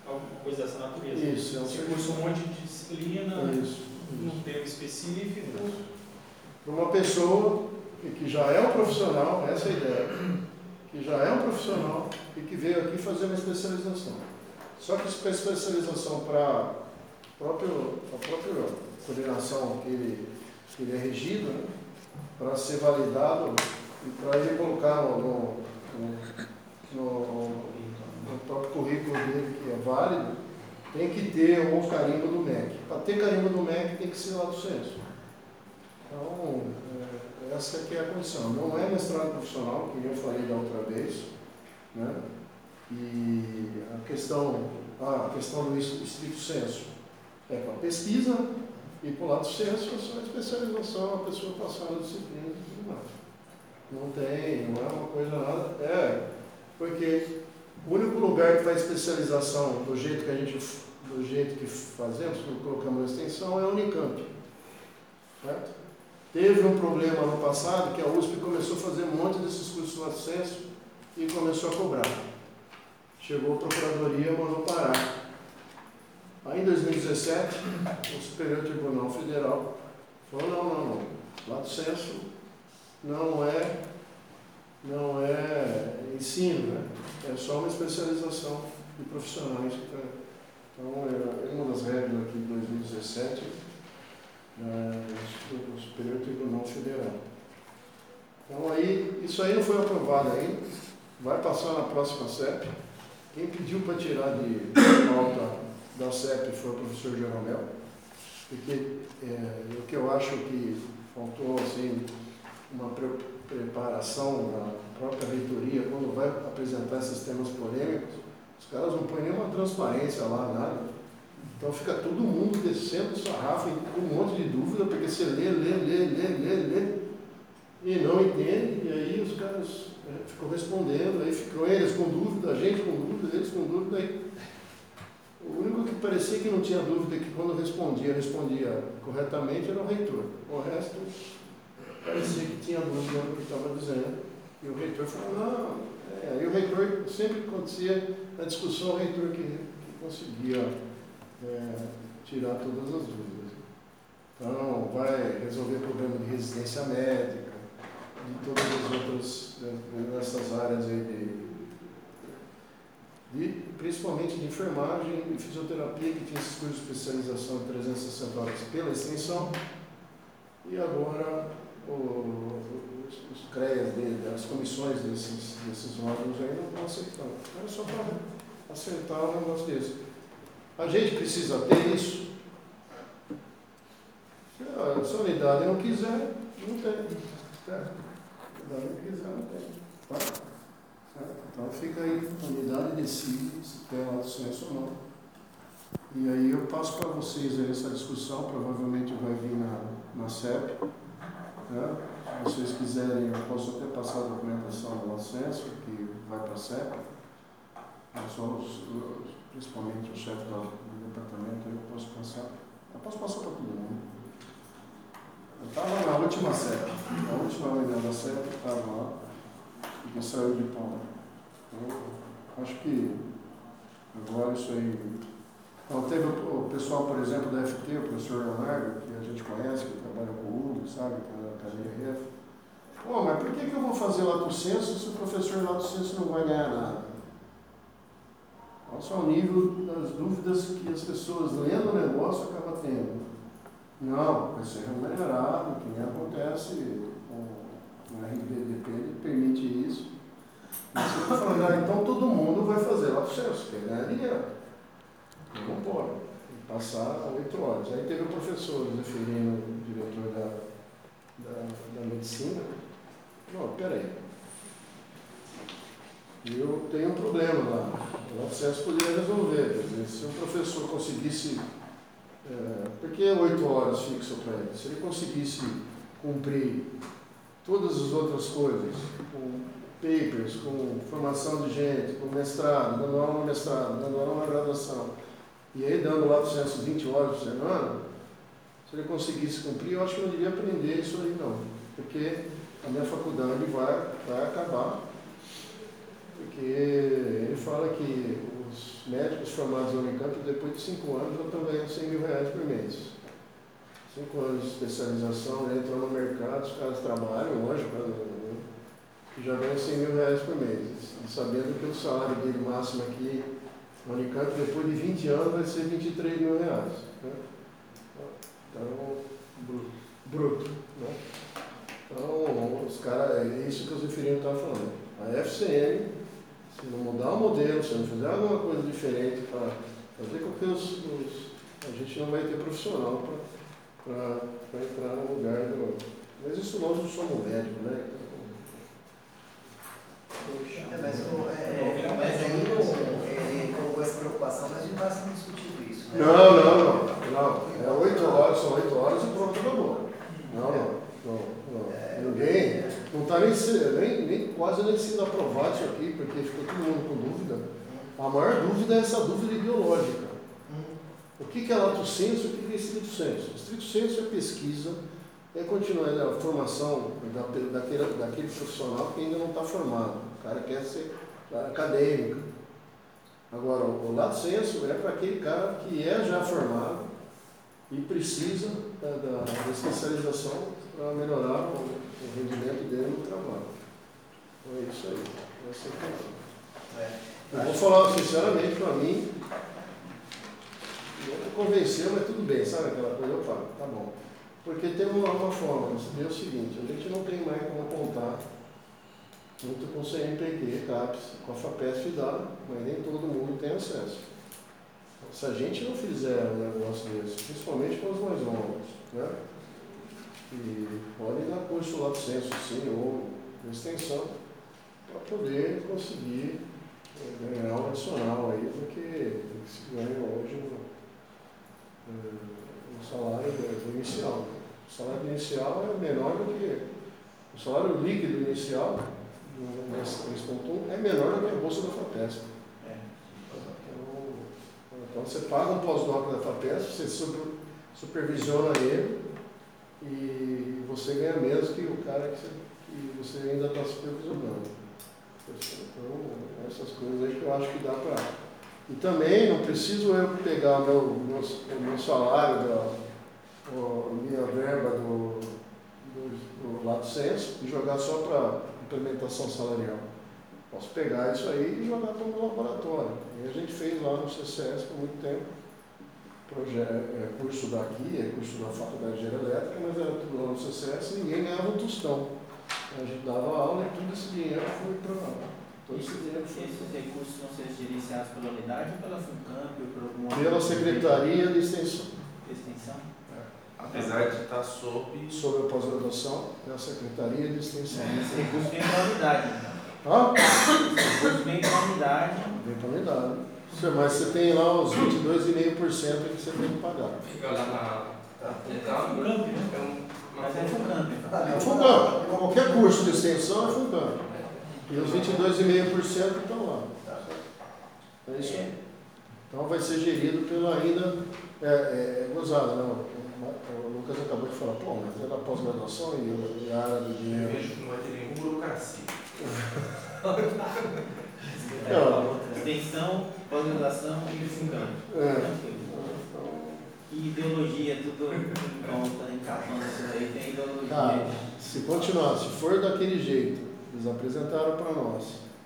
alguma coisa dessa natureza. Isso, é um Você cursa um monte de disciplina, Isso. num tema específico. Para uma pessoa que já é um profissional, essa é a ideia, que já é um profissional e que veio aqui fazer uma especialização. Só que a especialização para a própria, a própria coordenação que ele, que ele é regido, né, para ser validado e para ele colocar no, no, no, no próprio currículo dele, que é válido, tem que ter o carimbo do M E C. Para ter carimbo do M E C tem que ser lá do censo. Então, é, essa aqui é a condição. Não é mestrado profissional, que eu falei da outra vez, né? E a questão, a questão do estricto senso é para pesquisa e para o lado senso é só especialização, a pessoa passar na disciplina e tudo mais. Não tem, não é uma coisa nada. É, porque o único lugar que faz especialização do jeito que a gente, do jeito que fazemos, que colocamos na extensão, é a Unicamp. Certo? Teve um problema no passado que a U S P começou a fazer um monte desses cursos no acesso e começou a cobrar. Chegou a Procuradoria e mandou parar. Aí em dois mil e dezessete, o Superior Tribunal Federal falou, não, não, não. Lato sensu não é, não é ensino, né? É só uma especialização de profissionais. Então, é uma das regras aqui de dois mil e dezessete, do Superior Tribunal Federal. Então, aí, isso aí não foi aprovado ainda, vai passar na próxima C E P. Quem pediu para tirar de pauta da C E P foi o professor Jeromel, porque é, o que eu acho que faltou, assim, uma pre preparação da própria reitoria, quando vai apresentar esses temas polêmicos, os caras não põem nenhuma transparência lá, nada. Então fica todo mundo descendo o sarrafo com um monte de dúvida, porque você lê, lê, lê, lê, lê, lê, e não entende, e aí os caras é, ficam respondendo, aí ficam eles com dúvida, a gente com dúvida, eles com dúvida, aí o único que parecia que não tinha dúvida, que quando respondia, respondia corretamente, era o reitor. O resto parecia que tinha dúvida no que estava dizendo. E o reitor falou, não, é, aí o reitor, sempre que acontecia a discussão, o reitor que, que conseguia é, tirar todas as dúvidas. Então, vai resolver problema de resistência médica, de todas as outras, nessas áreas aí de, de, principalmente de enfermagem e fisioterapia, que tinha esses cursos de especialização de trezentas e sessenta horas pela extensão, e agora o, os, os CREAs dele, as comissões desses, desses órgãos aí não estão aceitando. Era só para acertar um negócio desse. A gente precisa ter isso. Se a unidade não quiser, não tem. Se a unidade não quiser, não tem. Tá? Então fica aí, a unidade decide se tem lá do censo ou não. E aí eu passo para vocês aí essa discussão, provavelmente vai vir na, na C E P. Né? Se vocês quiserem, eu posso até passar a documentação do censo, que vai para a C E P. Só os, os, principalmente o chefe do, do departamento, eu posso passar. Eu posso passar para todo mundo. Eu estava na última C E P, a última reunião da C E P estava lá, e saiu de pau. Eu acho que agora isso aí. Então, teve o, o pessoal, por exemplo, da F T, o professor Leonardo, que a gente conhece, que trabalha com o Hugo, sabe, que é da Academia Ref. Pô, mas por que, que eu vou fazer lato sensu se o professor lato sensu não vai ganhar nada? Olha só o nível das dúvidas que as pessoas lendo o negócio acabam tendo. Não, vai ser remunerado, que nem acontece com o R P D P, ele permite isso. E você está falando, ah, então todo mundo vai fazer lato sensu, quer ganhar dinheiro. Não pode, tem que passar oito horas. Aí teve o professor, o Zeferino, o diretor da, da, da medicina. Não, peraí. Eu tenho um problema lá. O lato sensu poderia resolver. Quer dizer, se o professor conseguisse. É, por que oito horas fixo para ele? Se ele conseguisse cumprir todas as outras coisas, com papers, com formação de gente, com mestrado, dando aula no mestrado, dando aula na graduação, e aí dando lato sensu vinte horas por semana, se ele conseguisse cumprir, eu acho que eu não devia aprender isso aí não, porque a minha faculdade vai, vai acabar, porque ele fala que os médicos formados na Unicamp, depois de cinco anos, já estão ganhando cem mil reais por mês. Cinco anos de especialização, já entrou no mercado, os caras trabalham, lógico, que já ganham cem mil reais por mês. E sabendo que o salário dele máximo aqui na Unicamp, depois de vinte anos, vai ser vinte e três mil reais. Né? Então, bruto. bruto né? Então, os caras, é isso que os referidos estavam falando. A F C M, se não mudar o modelo, se não fizer alguma coisa diferente para fazer com que os, os, a gente não vai ter profissional para entrar no lugar do. Mas isso nós não somos médicos, né? É, mas, o, é, mas aí o, ele colocou essa preocupação, mas a gente não está sendo discutido isso. Né? Não, não, não, não. É oito horas, são oito horas e pronto, acabou. Não, não, não, não. É, ninguém, não está nem, nem, nem quase nem sendo aprovado isso aqui, porque ficou todo mundo com dúvida. A maior dúvida é essa dúvida ideológica. O que é lato sensu e o que é estrito sensu? Estrito sensu é pesquisa, é continuar a formação da, daquele, daquele profissional que ainda não está formado. O cara quer ser acadêmico. Agora, o lato sensu é para aquele cara que é já formado e precisa da, da, da especialização para melhorar o, o rendimento dele no trabalho. Então é isso aí. Essa é a é. Eu vou falar sinceramente, para mim, não convenceu, mas tudo bem, sabe aquela coisa? Eu falo, tá bom. Porque tem uma, uma forma, é o seguinte, a gente não tem mais como contar muito com o C N P Q, CAPES, com a FAPESP dá, mas nem todo mundo tem acesso. Se a gente não fizer um negócio desse, principalmente com os mais novos, né? E podem dar curso lá do censo, sim, ou de extensão, para poder conseguir é, ganhar um adicional aí, porque se ganha hoje no, no salário inicial. O salário inicial é menor do que o salário líquido inicial, nesse três ponto um, é menor do que a bolsa da FAPESP. É. Então, então você paga um pós-doc da FAPESP, você super, supervisiona ele e você ganha menos que o cara que você, que você ainda está supervisionando. Então, essas coisas aí que eu acho que dá para. E também não preciso eu pegar o meu, meu, o meu salário, da, a minha verba do, do, do lato sensu e jogar só para implementação salarial. Posso pegar isso aí e jogar para o meu laboratório. E a gente fez lá no C C S por muito tempo, projeto, é, curso daqui, é curso da Faculdade de Engenharia Elétrica, mas era tudo lá no C C S e ninguém ganhava um tostão. A gente dava aula e tudo esse dinheiro foi para lá. Todo esse dinheiro foi. Esses recursos vão ser gerenciados pela unidade ou pela FUNCAMP ou por alguma outra? Pela Secretaria de Extensão. De Extensão? Apesar de estar sob... Sobre a pós-graduação, é a Secretaria de Extensão. É, esse recurso vem para a unidade, então. Hã? Esse recurso vem para a unidade. Vem para a unidade. Mas você tem lá os vinte e dois vírgula cinco por cento que você tem que pagar. Fica lá na... É FUNCAMP, né? Mas é FUNCAMP. É FUNCAMP. Qualquer curso de extensão é FUNCAMP. E os vinte e dois vírgula cinco por cento estão lá. É isso aí. Então vai ser gerido pela ainda... É, é, é gozado, não. O Lucas acabou de falar, pô, mas é da pós-graduação e a área do dinheiro. Eu vejo que não vai ter nenhuma burocracia. Extensão, pós-graduação e FUNCAMP. É. E ideologia, tudo conta, encapando isso aí, tem ideologia. Cara, se continuar, se for daquele jeito, eles apresentaram para nós,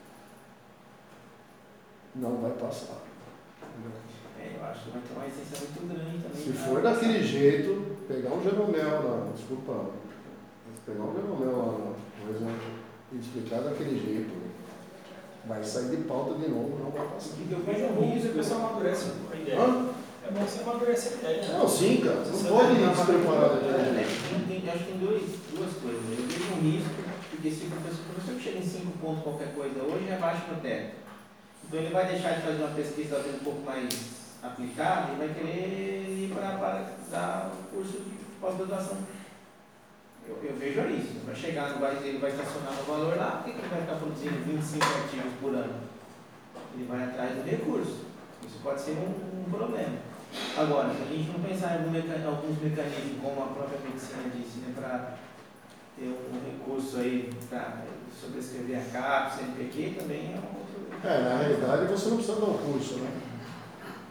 não vai passar. É, eu acho que vai ter uma extensão muito grande também. Se for daquele jeito, pegar um Jeromel lá, desculpa, pegar um Jeromel lá, por exemplo, e explicar daquele jeito, vai sair de pauta de novo, não vai passar. Eu vejo um risco e o pessoal amadurece a ideia. Hã? É bom você amadurecer a ideia. Não, sim, cara, você não pode ir despreparado daquele jeito. Acho que tem dois, duas coisas. Eu vejo um risco, porque se o professor, o professor que chega em cinco pontos qualquer coisa hoje, é abaixo do teto. Então ele vai deixar de fazer uma pesquisa talvez um pouco mais aplicada e vai querer ir para, para dar o curso de pós-graduação. Eu, eu vejo isso. Vai chegar, vai, ele vai estacionar no valor lá, por que ele vai ficar produzindo vinte e cinco artigos por ano? Ele vai atrás do recurso. Isso pode ser um, um problema. Agora, se a gente não pensar em algum mecan, alguns mecanismos, como a própria medicina disse, né, para ter um, um recurso aí para sobrescrever a CAPES, C N P Q, também é um outro. É, na realidade você não precisa dar um curso, né?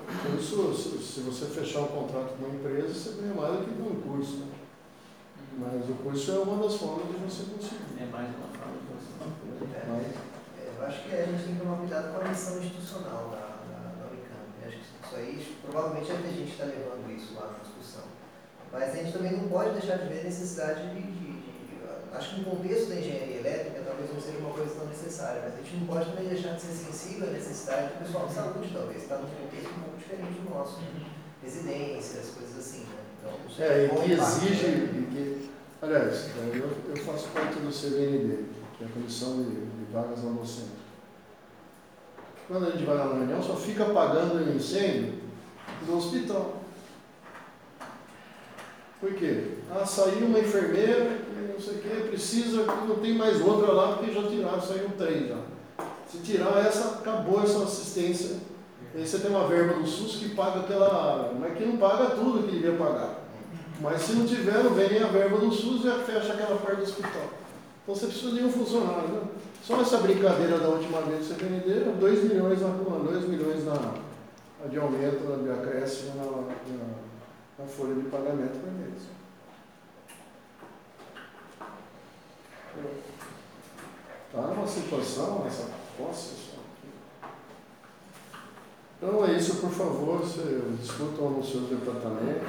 Por isso, se, se você fechar um contrato com uma empresa, você ganha mais do que com um curso. Né? Mas o curso é uma das formas de você conseguir. É mais uma forma de você. Mas, É, eu acho que a gente tem que tomar cuidado com a missão institucional da, da, da Unicamp. Eu acho que isso aí, provavelmente, a gente está levando isso lá na discussão. Mas a gente também não pode deixar de ver a necessidade de, de, de, de. Acho que no contexto da engenharia elétrica talvez não seja uma coisa tão necessária, mas a gente não pode também deixar de ser sensível à necessidade do pessoal de saúde, talvez. Está num contexto um pouco diferente do nosso. Residências, coisas assim, né? Então, isso é, e bom que impacto, exige. né? E que, aliás, eu, eu faço parte do C V N D, que é a Comissão de, de Vagas Não Docentes. Quando a gente vai lá na reunião, só fica apagando o incêndio do hospital. Por quê? Ah, saiu uma enfermeira, que não sei o que, precisa, não tem mais outra lá, porque já tiraram, saíram três já. Se tirar essa, acabou essa assistência. Aí você tem uma verba do SUS que paga aquela, mas que não paga tudo que devia pagar. Mas se não tiver, não vem nem a verba do SUS e fecha aquela parte do hospital. Então você precisa de um funcionário, né? Só essa brincadeira da última vez que você vendeu, dois milhões na dois milhões na, de aumento, de acréscimo na, na, na folha de pagamento por mês. Está numa situação, essa posse. Então é isso, por favor, você discutam nos seus departamentos.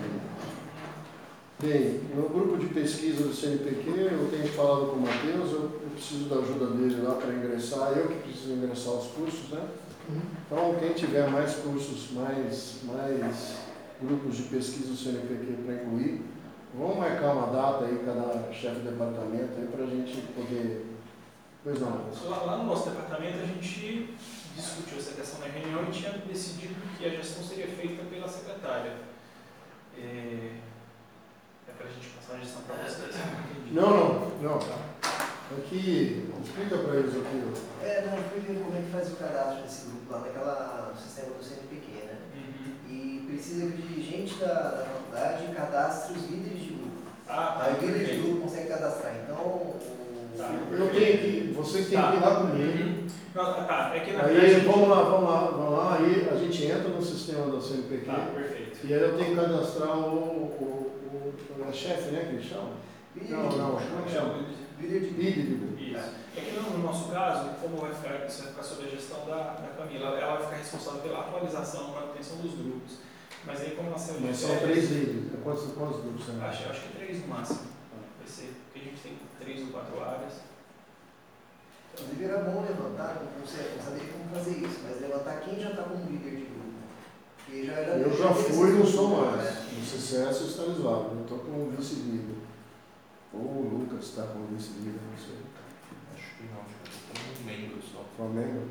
Bem, no grupo de pesquisa do C N P Q, eu tenho falado com o Matheus, eu, eu preciso da ajuda dele lá para ingressar, eu que preciso ingressar os cursos, né? Então, quem tiver mais cursos, mais, mais grupos de pesquisa do C N P Q para incluir, vamos marcar uma data aí, cada chefe de departamento, aí para a gente poder... Pois não. Lá, lá no nosso departamento, a gente discutiu essa questão na reunião e tinha decidido que a gestão seria feita pela secretária. É, é para a gente passar a gestão para vocês. Não, não, não. Aqui, explica para eles aqui. É, não, eu fui ver como é que faz o cadastro desse grupo lá naquela no sistema do C N P Q, né? Uhum. E precisa que o dirigente da, da faculdade cadastre os líderes de grupo. Ah, tá. Aí o líder de grupo consegue cadastrar. Então, o... Tá. Eu tenho que, vocês têm Tá. que ir lá comigo. Não, tá, é que na Aí verdade... vamos lá, vamos lá, vamos lá, aí a gente entra no sistema da C N P Q. Tá, perfeito. E aí eu tenho que cadastrar o, o, o, o chefe, né, que eles chamam? líder Não, de não, grupo. como é que É, chama? o- Líder de grupo. Líder de grupo. Isso. É que no nosso caso, como vai ficar, isso vai ficar sob a gestão da, da Camila, ela vai ficar responsável pela atualização, manutenção dos grupos. Mas aí, como ela saiu de Mas são férias, três líderes. Quantos, quantos grupos você acha? Acho, acho que três no máximo. Vai ser, porque a gente tem três ou quatro áreas. Inclusive era bom levantar, não sei, não sabia como fazer isso, mas levantar quem já está como líder de grupo. Porque já era, Eu já fui e não sou mais. né? No C C S eu Stanislau, eu estou como vice-líder. Ou o Lucas está como vice-líder, não sei. Acho que não, acho que eu estou como membro só. Flamengo.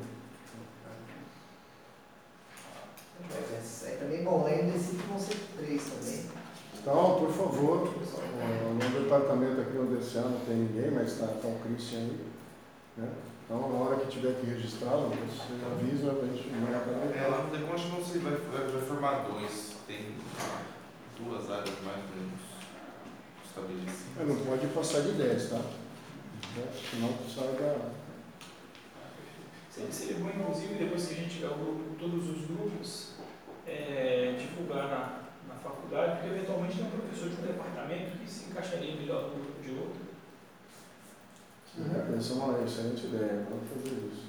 É, mas é também bom, lembre-se que vão ser três também. Então, por favor, o meu departamento aqui no D C A não tem ninguém, mas está tá o Christian aí. Né? Então, na hora que tiver que registrá-lo, você avisa para a gente marcar. É, lá no Decon acho que não sei, vai, vai, vai formar dois. Tem duas áreas mais ou menos estabelecidas. Mas não pode passar de dez, tá? Né? Senão tu sai da... Seria, seria bom, inclusive, depois que a gente tiver o grupo, todos os grupos, é, divulgar na, na faculdade, porque eventualmente tem um professor de um departamento que se encaixaria melhor no grupo de outro. É, essa é uma excelente ideia, vamos fazer isso.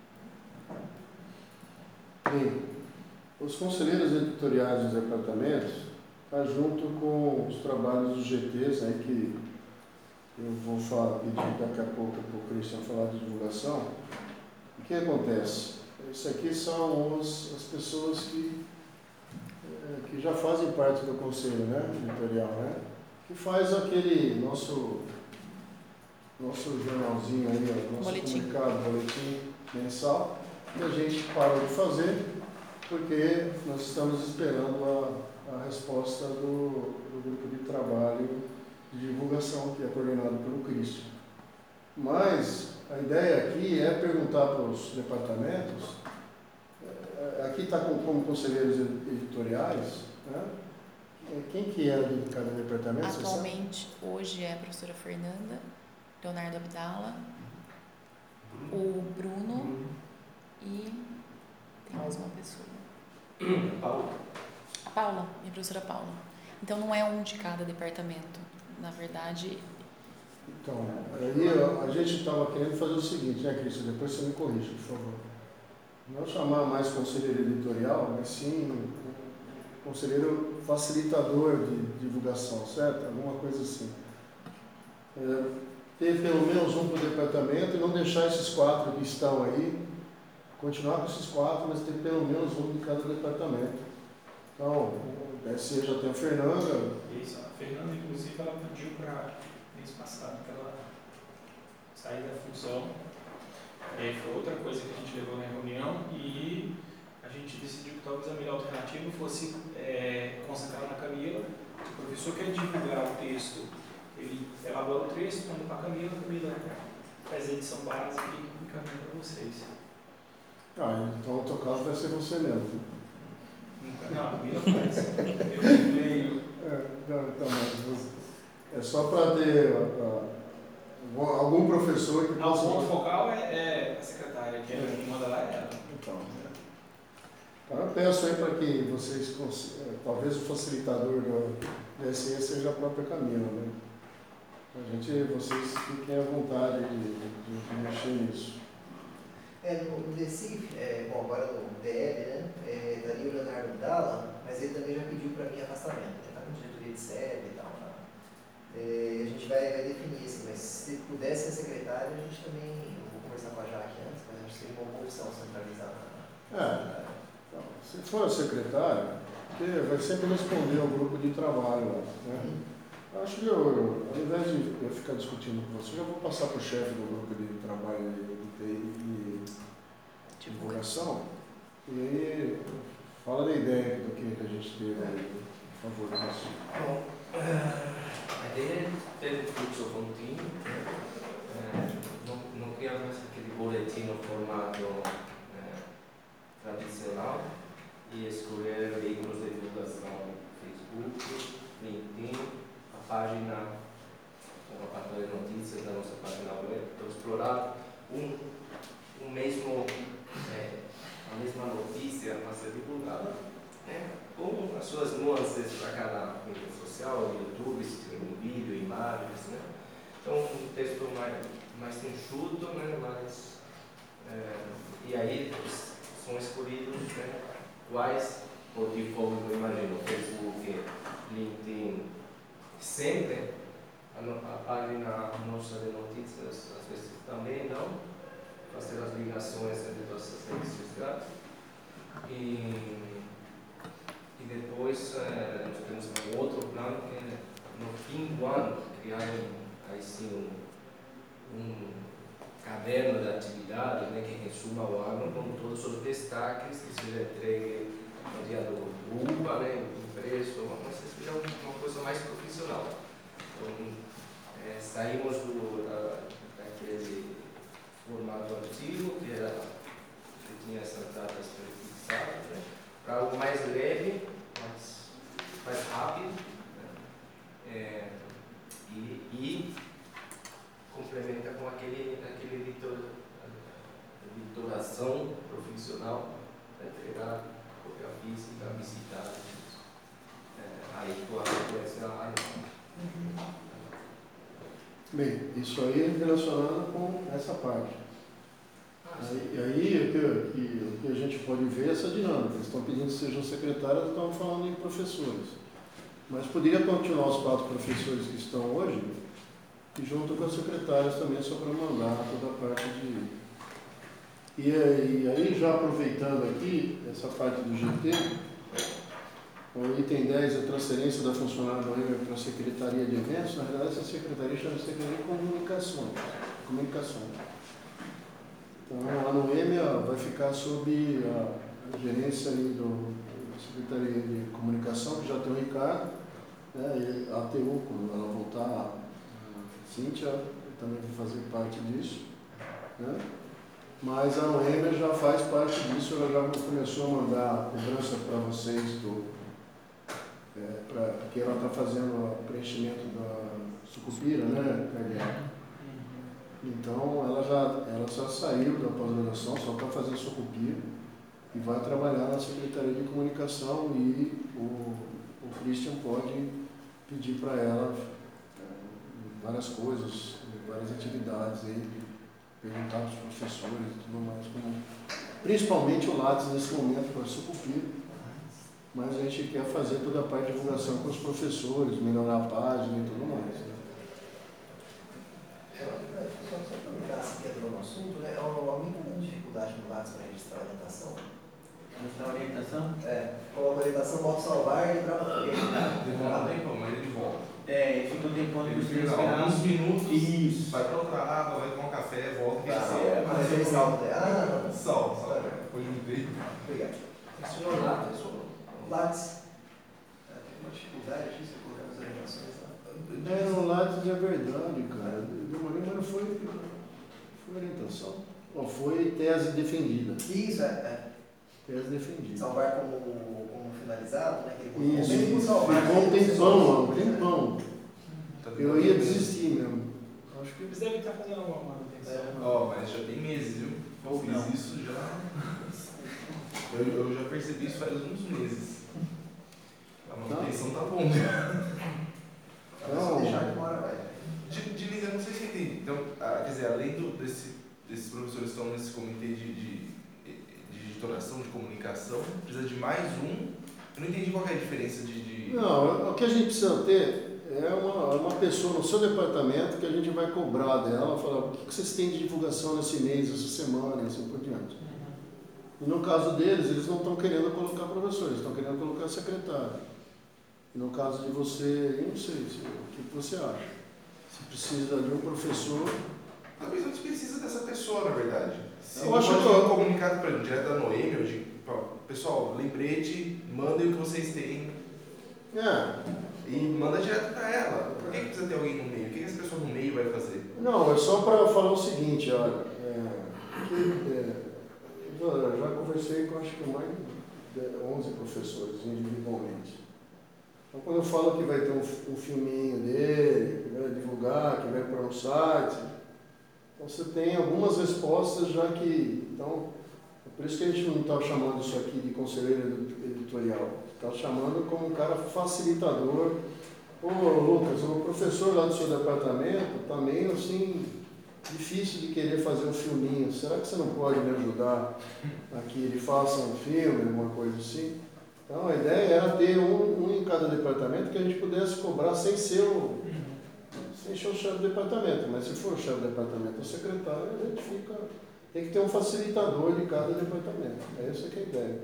Bem, os conselheiros editoriais dos departamentos estão junto com os trabalhos dos G Ts, aí que eu vou falar, pedir daqui a pouco para o Christian falar de divulgação. O que acontece? Isso aqui são os, as pessoas que, é, que já fazem parte do conselho, né, editorial, né? Que faz aquele nosso... nosso jornalzinho aí, ó, nosso Boletim. comunicado, boletim mensal, que a gente parou de fazer porque nós estamos esperando a, a resposta do, do grupo de trabalho de divulgação, que é coordenado pelo Christian. Mas a ideia aqui é perguntar para os departamentos, é, aqui está como, como conselheiros editoriais, né? Quem que é de cada departamento? você sabe? Atualmente, hoje é a professora Fernanda, Leonardo Abdala, o Bruno e tem mais uma pessoa. Paulo? A Paula, minha professora Paula. Então não é um de cada departamento. Na verdade, Então, aí ó, a gente estava querendo fazer o seguinte, né, Cristian? Depois você me corrige, por favor. Não chamar mais conselheiro editorial, mas sim um conselheiro facilitador de divulgação, certo? Alguma coisa assim. É, ter pelo menos um para o departamento e não deixar esses quatro que estão aí, continuar com esses quatro, mas ter pelo menos um de cada departamento. Então, o D S E já tem a Fernanda. Isso, a Fernanda, inclusive, ela pediu para mês passado que ela sair da função. É, foi outra coisa que a gente levou na reunião e a gente decidiu que talvez a melhor alternativa fosse é, consagrar na Camila. Se o professor quer divulgar o texto, ele elabora o texto, manda para a Camila, a Camila faz a edição básica e encaminha para vocês. Ah, então no teu caso vai ser você mesmo. Não, a Camila faz. Eu leio. É, não, então, mas é só para ter uh, uh, algum professor que Não, o possa... ponto focal é, é a secretária, que é quem manda lá é ela. Então, é. Então, eu peço aí para que vocês, cons- é, talvez o facilitador do D S E seja a própria Camila, né? A gente, vocês fiquem à vontade de, de, de mexer nisso. É, no, no D C I F, é, bom, agora no D L, né, é, estaria o Leonardo Dalla, mas ele também já pediu para mim afastamento, ele está com diretoria de sede e tal. Tá? É, a gente vai, vai definir isso, mas se pudesse ser secretário, a gente também, eu vou conversar com a Jaque antes, mas acho que seria uma boa opção centralizar na É, então, se for secretário, porque vai sempre responder ao grupo de trabalho, né? Acho que eu, eu, ao invés de eu ficar discutindo com você, eu vou passar para o chefe do grupo de trabalho de T I e divulgação. E aí, fala da ideia do que a gente teve aí, por favor, disso. Bom, a ideia é ter um fluxo contínuo, é, não, não criar mais aquele boletim no formato é, tradicional e escolher veículos de divulgação Facebook, LinkedIn, a página, a página de notícias da nossa página web. Então, explorar um, um mesmo, é, a mesma notícia a ser divulgada, né, com as suas nuances para cada mídia social, YouTube, se tiver um vídeo, imagens, né. Então, um texto mais, mais enxuto, né, mais, é, e aí são escolhidos, né, quais por default, eu imagino, Facebook, LinkedIn, sempre a, no, a página nossa de notícias, às vezes também não, fazer as ligações entre todas as redes sociais. E, e depois eh, nós temos um outro plano que é, no fim do ano, criar um, aí sim, um, um caderno de atividade, né, que resuma o ano com todos os destaques que seja entregue no dia do U P A, né, impresso, mas isso já é uma coisa mais profissional. Então, é, saímos do, da, daquele formato antigo, que, era, que tinha essas datas prefixadas, né, para algo mais leve, mais, mais rápido, né, é, e, e complementa com aquele, aquele editor, editoração profissional, né, entregar cópia física, visitar, é, aí com a frequência anual. Bem, isso aí é relacionado com essa parte. Ah, Aí, e aí o que, que, o que a gente pode ver é essa dinâmica. Eles estão pedindo que sejam secretários, estão falando em professores. Mas poderia continuar os quatro professores que estão hoje, e junto com as secretárias também, só para mandar toda a parte de... E aí, e aí já aproveitando aqui, essa parte do G T, o item dez, a transferência da funcionária do E M para a Secretaria de Eventos, na verdade essa secretaria chama de Secretaria de Comunicações. Comunicações. Então, lá no E M A vai ficar sob a, a gerência ali do, da Secretaria de Comunicação, que já tem o Ricardo, né, e a T U, quando ela voltar, a Cíntia também vai fazer parte disso, né? Mas a U E M A já faz parte disso, ela já começou a mandar cobrança para vocês, do, é, pra, que ela está fazendo o preenchimento da sucupira, né, Cardeal? Então, ela já, ela já saiu da pós-graduação, só está fazendo sucupira. e vai trabalhar na Secretaria de Comunicação e o, o Christian pode pedir para ela é, várias coisas, várias atividades aí, perguntar para os professores e tudo mais, como, principalmente o Lattes nesse momento, para sucumbir, mas a gente quer fazer toda a parte de divulgação com os professores, melhorar a página e tudo mais. Né? Só para aproveitar esse que entrou no assunto, né? Aumenta a dificuldade no Lattes para registrar a orientação? Mostrar a orientação? É, coloca a orientação, bota salvar e trava o Demora um tempo, mas ele volta. É, fica um tempão Ele depois de fica esperar. alguns minutos, Isso. vai para outra água, vai tomar um café, volta e Ah, é, mas ele salva. Ah, não. Salva, salva. Depois de um tempo. Obrigado. Isso não é lá, pessoal. Lattes. É, tem uma dificuldade aqui, se eu colocar as orientações lá. É, no Lattes é verdade, cara. Demorei, mas não foi, foi orientação. Ou foi tese defendida. Isso, é. é. Tese defendida. Salvar como, como finalizado, né? Aquele Isso, mesmo isso. salvar, Ficou um né? tempão, mano, um tempão. Tá Eu ia desistir mesmo. Acho que Eles devem estar fazendo alguma manutenção. Ó, mas já tem meses, viu? Eu Ou fiz não. isso já. Eu, eu já percebi isso faz uns meses. A manutenção tá bom. Não, se deixar de hora, vai. De, de Liga, eu não sei se entende. Então, ah, quer dizer, além do, desse, desses professores que estão nesse comitê de, de, de editoração, de comunicação, precisa de mais um. Eu não entendi qual que é a diferença de. de... Não, o que a gente precisa ter é uma, uma pessoa no seu departamento que a gente vai cobrar dela, falar o que que vocês têm de divulgação nesse mês, essa semana, e assim por diante. E no caso deles, eles não estão querendo colocar professor, eles estão querendo colocar secretário. E no caso de você, eu não sei, se, o que você acha? Se precisa de um professor. Talvez não precisa dessa pessoa, na verdade. Se Eu acho pode que ter eu- um comunicado para direto da Noemi, eu digo, ó, pessoal, lembrete, mandem o que vocês têm É, e manda direto para ela. Por que, que precisa ter alguém no meio? O que, que essa pessoa no meio vai fazer? não, é só para falar o seguinte, olha, é, que, é, eu já conversei com acho que mais de onze professores individualmente. Então quando eu falo que vai ter um, um filminho dele, que vai divulgar, que vai para um site, então você tem algumas respostas já que. Então, é por isso que a gente não está chamando isso aqui de conselheiro editorial, está chamando como um cara facilitador. Ô Lucas, o professor lá do seu departamento está meio assim, difícil de querer fazer um filminho. Será que você não pode me ajudar aqui? Ele faça um filme, alguma coisa assim? Então a ideia era ter um, um em cada departamento que a gente pudesse cobrar sem ser o, sem ser o chefe do departamento. Mas se for o chefe do departamento ou secretário, a gente fica. Tem que ter um facilitador de cada departamento. É essa que é a ideia.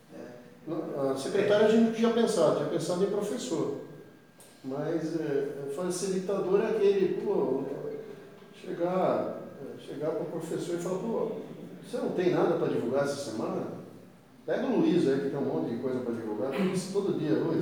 A secretária a gente não tinha pensado, tinha pensado em professor. Mas é, facilitador é aquele, pô, chegar, chegar para o professor e falar, pô, você não tem nada para divulgar essa semana? Pega o Luiz aí, que tem um monte de coisa para divulgar, tem isso todo dia, Luiz.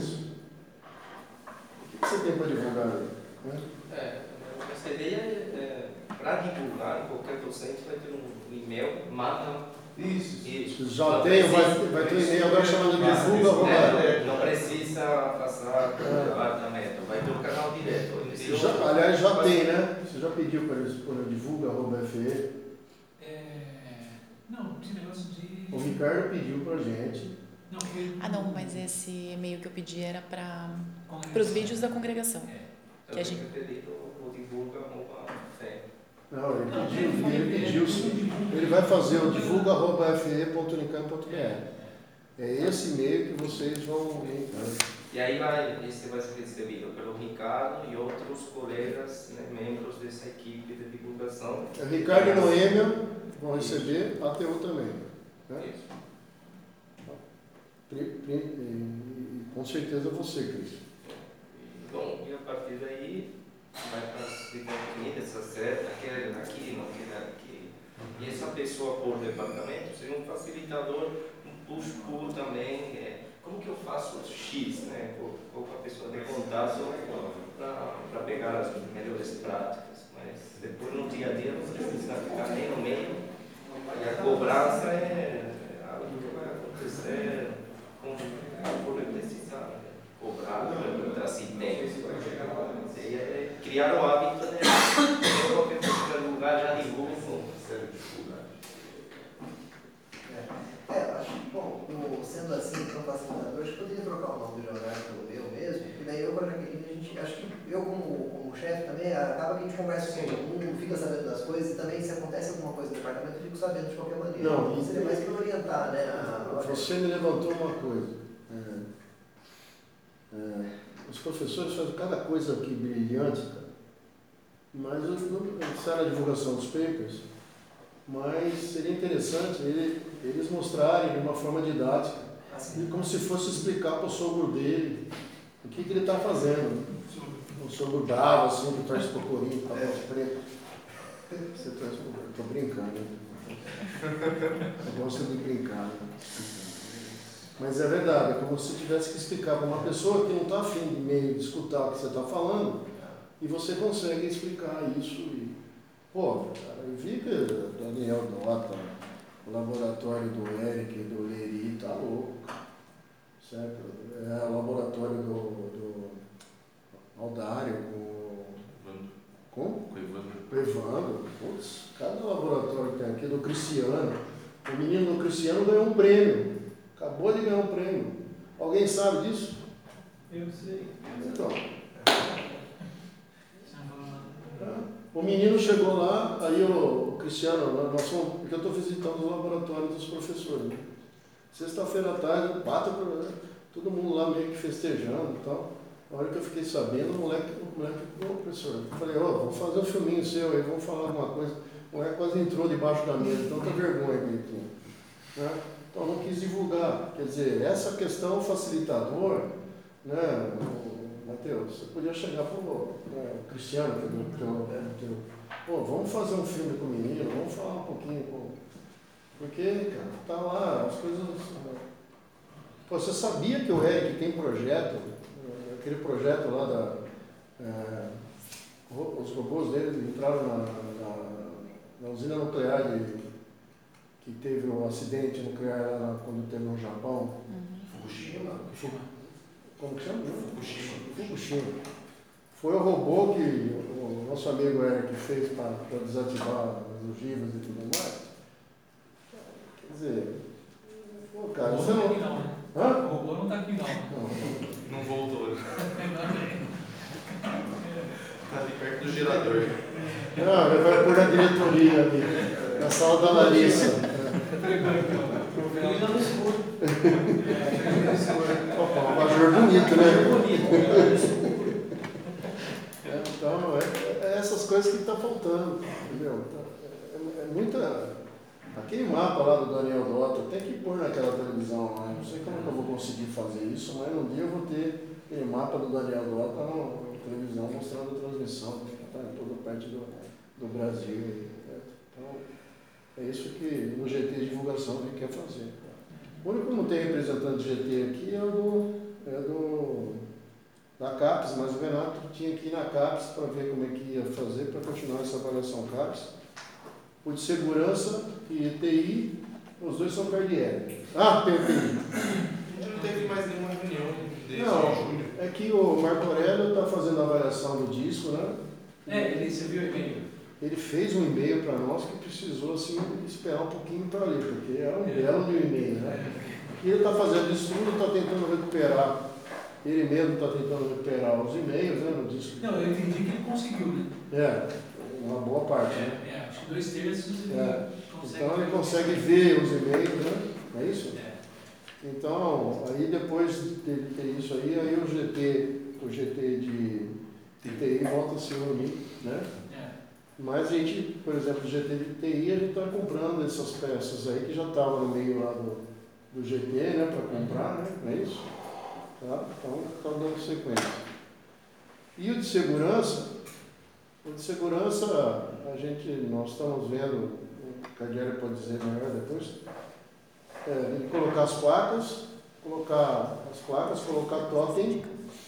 O que você tem para divulgar aí? Né? É, essa ideia é, é para divulgar, qualquer docente vai ter um e-mail, manda Isso. isso. Já Não tem, vai, precisa- vai ter um e-mail agora chamado Mas, Divulga isso, Roberto. É, não precisa passar pelo departamento, vai pelo canal direto. Você já, aliás, já tem, né? Você já pediu para eles por divulga arroba F E. É, não, esse negócio de. O Ricardo pediu para a gente. Não, foi. Ah, não, mas esse e-mail que eu pedi era para Congregação. os vídeos da congregação. Eu que a tenho gente- pedido o divulga arroba fé. Não, ele Não, pediu, tem- ele pediu sim. Ele vai fazer o divulga arroba F E ponto unicamp ponto B R. É esse e-mail que vocês vão entrar. E aí vai, esse vai ser recebido pelo Ricardo e outros colegas, né, membros dessa equipe de divulgação. É Ricardo e Noêmia vão receber, A T U também. Né? Isso. Pri- pri- E, e com certeza você, Cris. Bom, e a partir daí vai para as diferentes mídias, acerta, quer aqui, não quer aqui. E essa pessoa por departamento seria um facilitador, um push-pull também. É, como que eu faço X, né? Qual a pessoa de contato para pegar as melhores práticas. Mas depois no dia a dia não precisa ficar nem no meio. E a cobrança é algo que vai acontecer conforme precisar. Né? Cobrar, perguntar se tem. A ideia é criar o hábito de ter qualquer coisa no lugar já divulga. É, acho que trocar o nome do jornal pelo meu mesmo, porque daí eu com a Jaqueline, a gente, acho que eu como, como chefe também, acaba que a gente conversa com todo mundo, fica sabendo das coisas, e também se acontece alguma coisa no departamento, eu fico sabendo de qualquer maneira. Não, então, seria mais para orientar, né? A, você me levantou uma coisa. É, é, os professores fazem cada coisa aqui brilhante, cara. Mas eu não sei a divulgação dos papers, mas seria interessante ele, eles mostrarem de uma forma didática, assim, como se fosse explicar para o sogro dele o que, que ele está fazendo. O sogro bravo, assim, que traz pocorinho, que é preto. Você traz pocorinho, estou brincando. Eu gosto de brincar. Né? Mas é verdade, é como se tivesse que explicar para uma pessoa que não está afim de meio de escutar o que você está falando, e você consegue explicar isso. E, pô, cara, eu vi que o Daniel Dota, o laboratório do Eric, do Leri, tá louco, certo? É o laboratório do, do Aldário, com, com? Com o Evandro. Com o Evandro. Putz, cada laboratório que tem aqui, do Cristiano, o menino do Cristiano ganhou um prêmio, acabou de ganhar um prêmio. Alguém sabe disso? Eu sei. Então. O menino chegou lá, aí o, o Cristiano, nós fomos, porque eu estou visitando os laboratórios dos professores. Né? Sexta-feira à tarde, quatro, todo mundo lá meio que festejando e tal. Na hora que eu fiquei sabendo, o moleque, o moleque, ô professor, eu falei, ó, oh, vamos fazer um filminho seu aí, vamos falar alguma coisa. O moleque quase entrou debaixo da mesa, tanta vergonha que ele tinha. Né? Então não quis divulgar. Quer dizer, essa questão facilitador, né? Matheus, você podia chegar para o né, Cristiano, que é do teu, teu, pô, vamos fazer um filme com o menino, vamos falar um pouquinho com... Porque, cara, tá lá, as coisas... Pô, você sabia que o Eric tem projeto, aquele projeto lá da... É, os robôs dele entraram na, na, na usina nuclear de, que teve um acidente nuclear lá quando teve no Japão. Uhum. Fukushima? Como que chama? Fukushima. Fukushima. Foi o robô que o nosso amigo Eric fez para desativar as ogivas e tudo mais. Quer dizer, pô, cara, o robô você não não... tá aqui não, né? Hã? O robô não tá aqui não. Não voltou. Tá ali perto do Não, gerador. Não, ele vai pôr na diretoria ali, na sala da Larissa. Eu ainda no escuro. Opa, um abajur bonito, né? Bonito. Então, é, é essas coisas que estão tá faltando, entendeu? É, é muita... Aquele mapa lá do Daniel Dota, tem que pôr naquela televisão lá. Não sei como que eu vou conseguir fazer isso, mas um dia eu vou ter aquele mapa do Daniel Dota na televisão mostrando a transmissão, que está em toda parte do, do Brasil. Né? Então, é isso que no G T de divulgação a gente quer fazer. O único que não tem representante do G T aqui é o do, é do da CAPES, mas o Renato tinha que ir na CAPES para ver como é que ia fazer para continuar essa avaliação CAPES. O de segurança e T I, os dois são perto de L. Ah, tem o T I. A gente não teve mais nenhuma reunião desde Não, julho. é que o Marco Aurélio está fazendo a avaliação do disco, né? É, ele recebeu o e-mail. Ele fez um e-mail para nós que precisou assim, esperar um pouquinho para ler, porque era um belo de um e-mail, né? E ele está fazendo isso tudo, está tentando recuperar, ele mesmo está tentando recuperar os e-mails, né, no disco. Não, eu entendi que ele conseguiu, né? É, uma boa parte, né? É, é acho que dois terços ele É. consegue. Então ele consegue ver os e-mails, né? Não é isso? É. Então, aí depois de ter, ter isso aí, aí o G T, o G T de T I volta a se reunir, né? É. Mas a gente, por exemplo, o G T de T I, a gente está comprando essas peças aí que já estavam no meio lá do, do G T, né? Para comprar, né? Não é isso? Tá? Então, está dando sequência. E o de segurança, o de segurança, a gente, nós estamos vendo, o Cadieri pode dizer melhor depois, é, de colocar as placas, colocar as placas, colocar totem.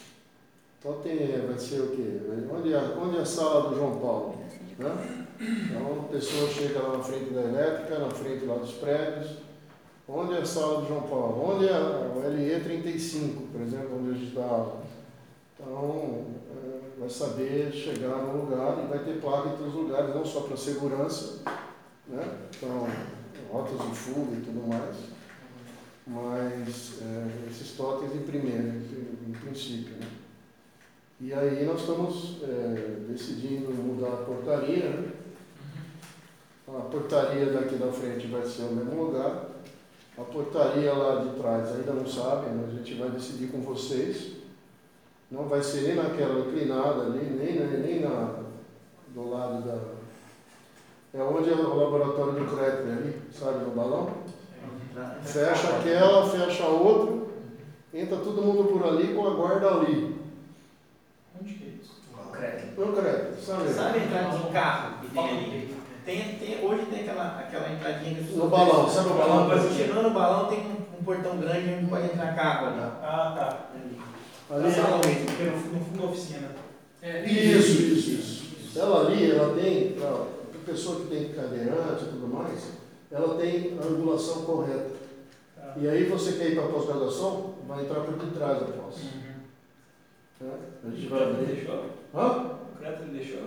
Totem vai ser o quê? Onde é, onde é a sala do João Paulo? Né? Então a pessoa chega lá na frente da elétrica, na frente lá dos prédios. Onde é a sala do João Paulo? Onde é o L E trinta e cinco, por exemplo, onde a gente dá aula? Então, é, vai saber chegar no lugar e vai ter placa em todos os lugares, não só para segurança, né? Então, rotas de fuga e tudo mais, mas é, esses totens em primeiro, em, em princípio. Né? E aí nós estamos é, decidindo mudar a portaria. Né? A portaria daqui da frente vai ser o mesmo lugar. A portaria lá de trás ainda não sabe, mas a gente vai decidir com vocês. Não vai ser nem naquela inclinada ali, nem, nem, nem na, do lado da... É onde é o laboratório do Kretler ali, sabe, no balão? Fecha aquela, fecha a outra, entra todo mundo por ali com a guarda ali. Onde que é isso? No Kretler. No Kretler, sabe? Sabe a entrada de carro que tem ali? Tem, tem, hoje tem aquela, aquela entradinha que No balão, sabe o balão? Tirando o balão tem um, um portão grande onde pode entrar carro ali. Ah, tá. Ali, No salão mesmo, porque no, no fundo da oficina. É, Isso, isso, isso. Ela ali, ela tem, para a pessoa que tem cadeirante e tudo mais, ela tem a angulação correta. Tá. E aí você quer ir para a pós-graduação, vai entrar por detrás da pós. Uhum. É, a gente O vai Creto abrir. deixou? Hã? O Creto não deixou?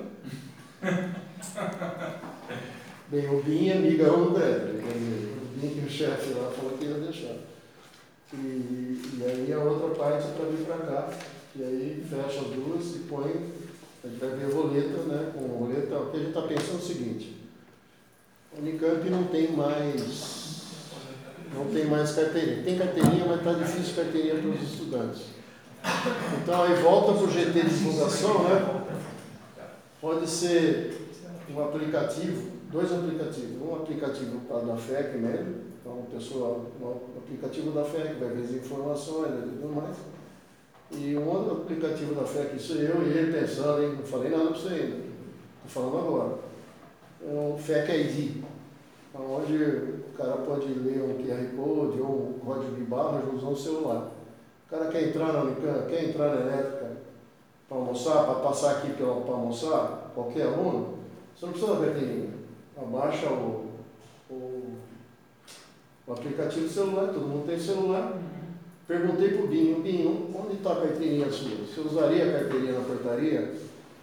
Bem, o Bin é amigão do Gregory, quer dizer, o Bin, que o chefe lá falou que ia deixar. E, e aí a outra parte é para vir para cá, e aí fecha as duas e põe, a gente vai ver a roleta, né, com a roleta, o que a gente está pensando é o seguinte, a Unicamp não tem mais, não tem mais carteirinha, tem carteirinha, mas está difícil carteirinha para os estudantes. Então aí volta para o G T de divulgação, né, pode ser um aplicativo, dois aplicativos, um aplicativo da F E C mesmo, então a pessoa, um aplicativo da F E C vai ver as informações e tudo mais, e um outro aplicativo da F E C, isso eu e ele pensando, hein? Não falei nada para você ainda, estou falando agora, é um F E C I D, onde o cara pode ler um Q R Code ou um código de barra usando o celular. O cara quer entrar na Unicamp, quer entrar na elétrica para almoçar, para passar aqui para almoçar, qualquer aluno, você não precisa da carteirinha. Abaixa o, o, o aplicativo do celular, todo mundo tem celular. Perguntei para o Binho, Binho, onde está a carteirinha sua? Você usaria a carteirinha na portaria?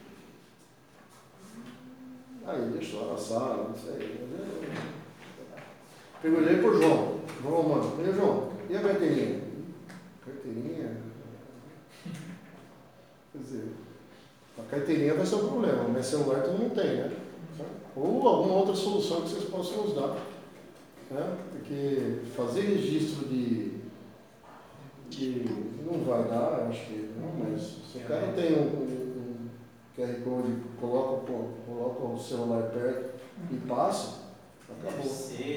Aí deixou lá na sala, não sei. Perguntei para o João, João, mano, e João, e a carteirinha? Carteirinha? Quer dizer, a carteirinha vai ser um problema, mas celular todo mundo tem, né? Ou alguma outra solução que vocês possam usar. Né? Porque fazer registro de, de. Não vai dar, acho que não, mas se o cara tem um, um, um Q R Code, coloca, coloca o celular perto e passa, acabou.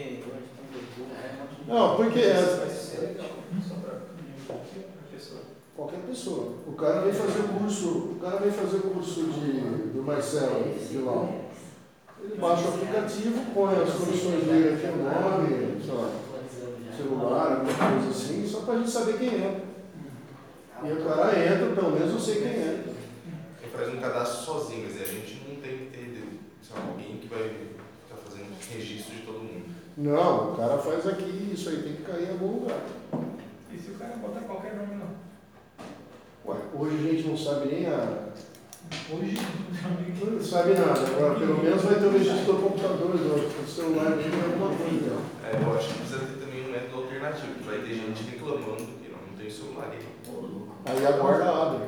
Não, porque. Qualquer pessoa. O cara vem fazer o curso, o cara vem fazer o curso de, do Marcelo, de lá. Ele baixa o aplicativo, põe as condições dele aqui, o nome, sei lá, celular, alguma coisa assim, só para a gente saber quem é. E o cara entra, pelo menos eu sei quem é. Ele faz um cadastro sozinho, quer dizer, a gente não tem que ter sei lá, alguém que vai estar fazendo registro de todo mundo. Não, o cara faz aqui, isso aí tem que cair em algum lugar. E se o cara botar qualquer nome não? Ué, hoje a gente não sabe nem a. Hoje Não sabe nada, agora pelo menos vai ter o registro do computador, do celular dele, alguma coisa. É, eu acho que precisa ter também um método alternativo, que vai ter gente reclamando que não, não tem celular aí. Aí a guarda abre.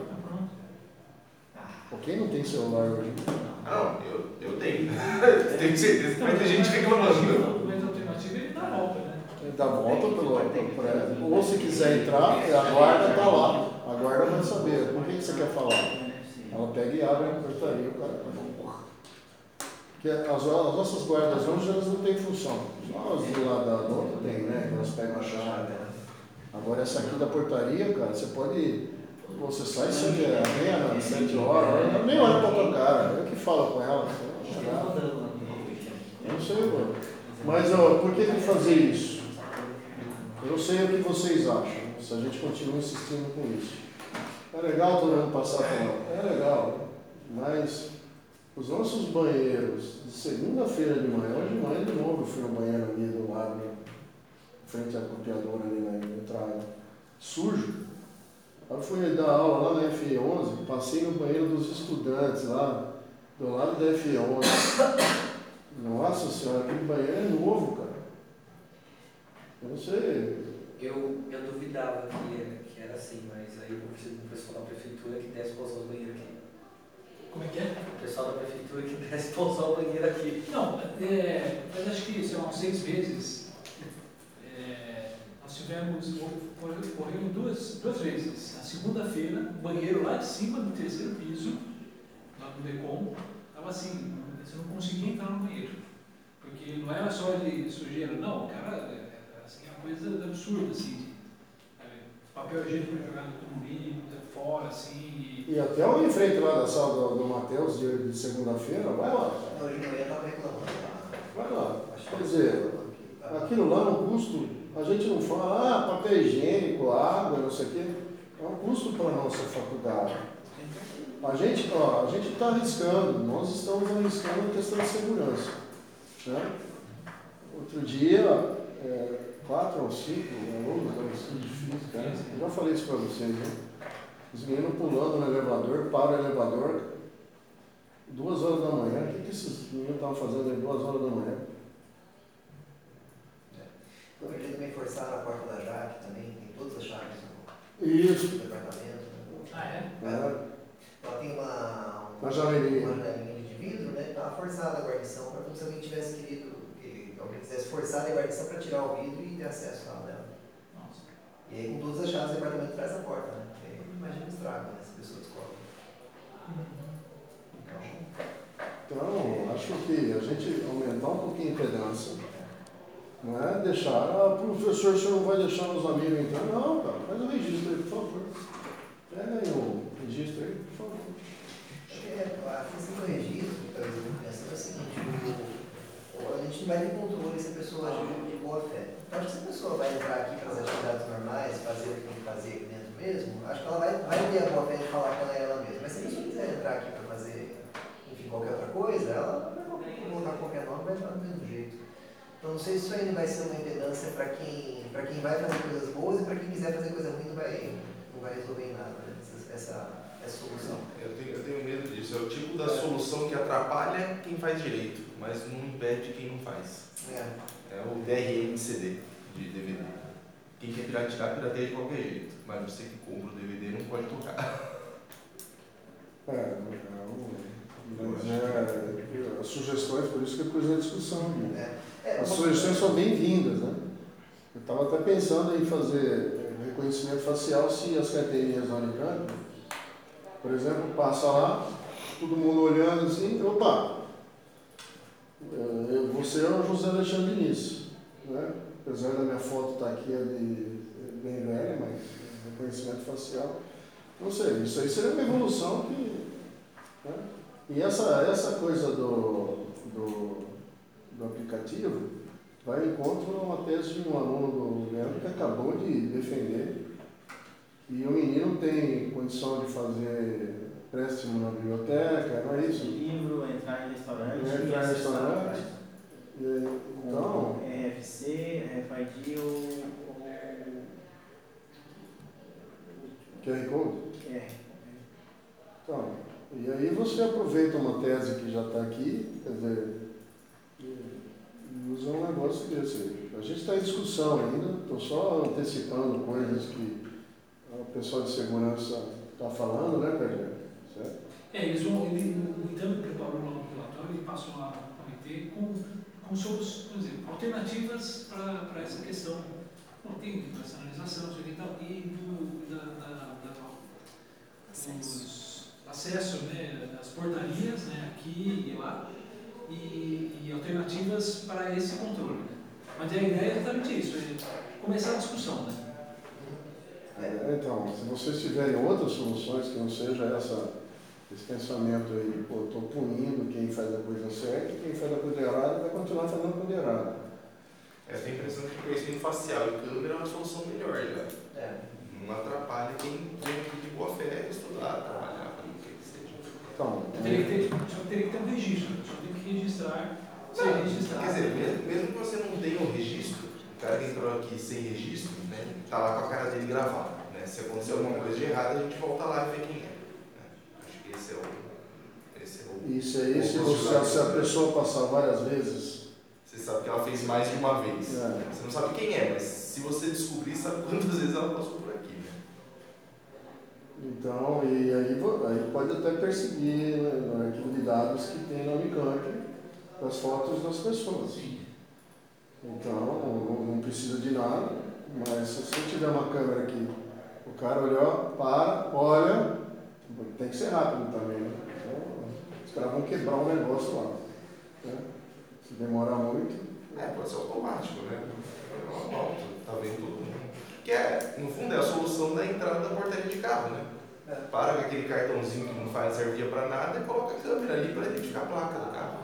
Quem não tem celular hoje? Ah, não, eu, eu tenho. Tenho certeza que vai ter gente reclamando. Mas a alternativa ele dá a volta, né? Ele dá volta pelo prédio. Ou se quiser entrar, a guarda está lá. A guarda vai saber. Com quem você quer falar? Ela pega e abre a portaria, o cara. Porque as, as nossas guardas hoje elas não têm função. Só as do lado da outra tem, né? Elas pegam a chave. Agora essa aqui da portaria, cara, você pode. Você sai sete, vem às sete horas, ela nem olha pra tua cara, eu que falo com ela. Eu não sei, mano. Mas ó, por que, que fazer isso? Eu não sei o que vocês acham, se a gente continua insistindo com isso. É legal todo mundo passar por lá, é legal, mas os nossos banheiros, de segunda-feira de manhã, hoje de manhã de novo eu fui no banheiro ali do lado, em frente à copiadora ali na entrada, sujo. Eu fui dar aula lá na F E onze, passei no banheiro dos estudantes lá, do lado da F E onze. Nossa senhora, aquele banheiro é novo, cara. Eu não sei. Eu, eu duvidava que era, que era assim, mas aí eu conversei com o pessoal da prefeitura que desce para usar os banheiros aqui. Como é que é? O pessoal da prefeitura que desce para usar o banheiro aqui. Não, é, mas acho que, sei lá, uns seis meses, é, nós tivemos, ocorreu duas, duas vezes. Na segunda-feira, o banheiro lá de cima do terceiro piso, lá no Decom, estava assim, você não conseguia entrar no banheiro. Porque não era só de sujeira, não, cara, era assim, uma coisa absurda, assim, é, papel higiênico jogado tudo limpo, fora, assim. E, e até o em frente lá da sala do, do Matheus, de, de segunda-feira, vai lá. Hoje de manhã estava reclamando lá. Vai lá. Acho Quer que dizer, tá. aquilo lá é um custo, a gente não fala, ah, papel higiênico, água, não sei o quê, é um custo para a nossa faculdade. A gente ó, a gente está arriscando, nós estamos arriscando a questão de segurança. Né? Outro dia, é, quatro ou cinco alunos da ensino de física, né? Eu já falei isso para vocês, né? Os meninos pulando no elevador, para o elevador, duas horas da manhã. O que, que esses meninos estavam fazendo aí duas horas da manhã? Eu queria também forçar a porta da Jaque também, tem todas as chaves no Isso. departamento. Né? ah, é? É. Ela tem uma, Uma janelinha. uma janelinha de vidro, né? Estava forçada a guarnição, para como se alguém tivesse querido, que alguém quisesse forçar a guarnição para tirar o vidro e ter acesso lá nela. Nossa. E aí com todas as chaves do departamento atrás da porta, né? Porque imagina o estrago, né? Se a pessoa descobre. Então, acho que a gente aumentar um pouquinho a impedância, não é deixar, ah, professor, o senhor não vai deixar os amigos entrar. Não, cara, faz o registro aí, por favor. Pega aí o registro aí, por favor. É, a questão do registro, talvez eu pensando é o seguinte, o, o, a gente não vai ter controle se a pessoa agiu de boa fé. Então, acho que se a pessoa vai entrar aqui para as atividades normais, fazer o que tem que fazer aqui dentro mesmo, acho que ela vai, vai ter a boa fé de falar com ela, ela mesma. Mas se a pessoa quiser entrar aqui para fazer, enfim, qualquer outra coisa, ela vai colocar qualquer nome, vai entrar do mesmo jeito. Então, não sei se isso ainda vai ser uma impedância para quem, para quem vai fazer coisas boas e para quem quiser fazer coisa ruim não vai, não vai resolver em nada, né? essa, essa, essa solução. Eu tenho, eu tenho medo disso. É o tipo da solução que atrapalha quem faz direito, mas não impede quem não faz. É. É o D R M C D de D V D. Quem quer piratear, pirateia de qualquer jeito. Mas você que compra o D V D não pode tocar. É, mas é, as sugestões, por isso que eu pus na discussão. Né? É. É, As sugestões são bem-vindas, né? Eu estava até pensando em fazer reconhecimento facial se as carteirinhas da Unicamp, por exemplo, passa lá, todo mundo olhando assim, opa, você é o José Alexandre Diniz, né? Apesar da minha foto estar aqui, é de bem velha, mas reconhecimento facial, não sei, isso aí seria uma evolução que... Né? E essa, essa coisa do, do, do aplicativo vai em encontro a uma tese de um aluno do Leandro que acabou de defender. E o menino tem condição de fazer empréstimo na biblioteca, não é isso? Livro, entrar em restaurante. É, entrar em restaurante. E, então... R F C, R F I D ou... Q R Code? É. Então, e aí você aproveita uma tese que já está aqui, quer dizer, e usa um negócio desse aí. A gente está em discussão ainda, estou só antecipando coisas que o pessoal de segurança está falando, né, Pedro? Certo? É, eles vão, ele, o Itano preparou lá um relatório e passou lá para o comitê com, com soluções, por exemplo, alternativas para essa questão. Não tem personalização, isso aqui e tal, e do, da, da, da, dos acesso, né, das portarias, né, aqui e lá, e, e alternativas para esse controle. Né? Mas a ideia é exatamente isso, é começar a discussão. Né? É, então, se vocês tiverem outras soluções que não seja essa, esse pensamento aí, pô, estou punindo quem faz a coisa certa e quem faz a coisa errada vai continuar fazendo a coisa errada. Eu tenho a impressão que o conhecimento facial e câmera é uma solução melhor já. É. Não atrapalha quem tem de boa fé estudar, trabalhar, não sei o que seja. Então, Teria que ter, só teria que ter um registro, só tem que registrar, ser Não, registrado. quer dizer, mesmo, mesmo que você não tenha um registro, o cara que entrou aqui sem registro, né, tá lá com a cara dele gravada. Né? Se acontecer alguma coisa de errado, a gente volta lá e vê quem é. Né? Acho que esse é o. Esse é o isso aí, se, você, se a pessoa passar várias vezes Você sabe que ela fez mais de uma vez. É. Você não sabe quem é, mas se você descobrir, sabe quantas vezes ela passou por aqui, né? Então, e aí, vo- aí pode até perseguir, né, no arquivo de dados que tem na Unicamp as fotos das pessoas. Então, não, não precisa de nada, mas se você tiver uma câmera aqui, o cara olhou, para, olha, tem que ser rápido também, né? Então, os caras vão quebrar um negócio lá, né? Se demorar muito. É, pode ser automático, né? É uma moto, tá vendo todo mundo. Que é, no fundo, é a solução da entrada da portaria de carro, né? É. Para com aquele cartãozinho que não faz servia para nada e coloca a câmera ali para identificar a placa do carro.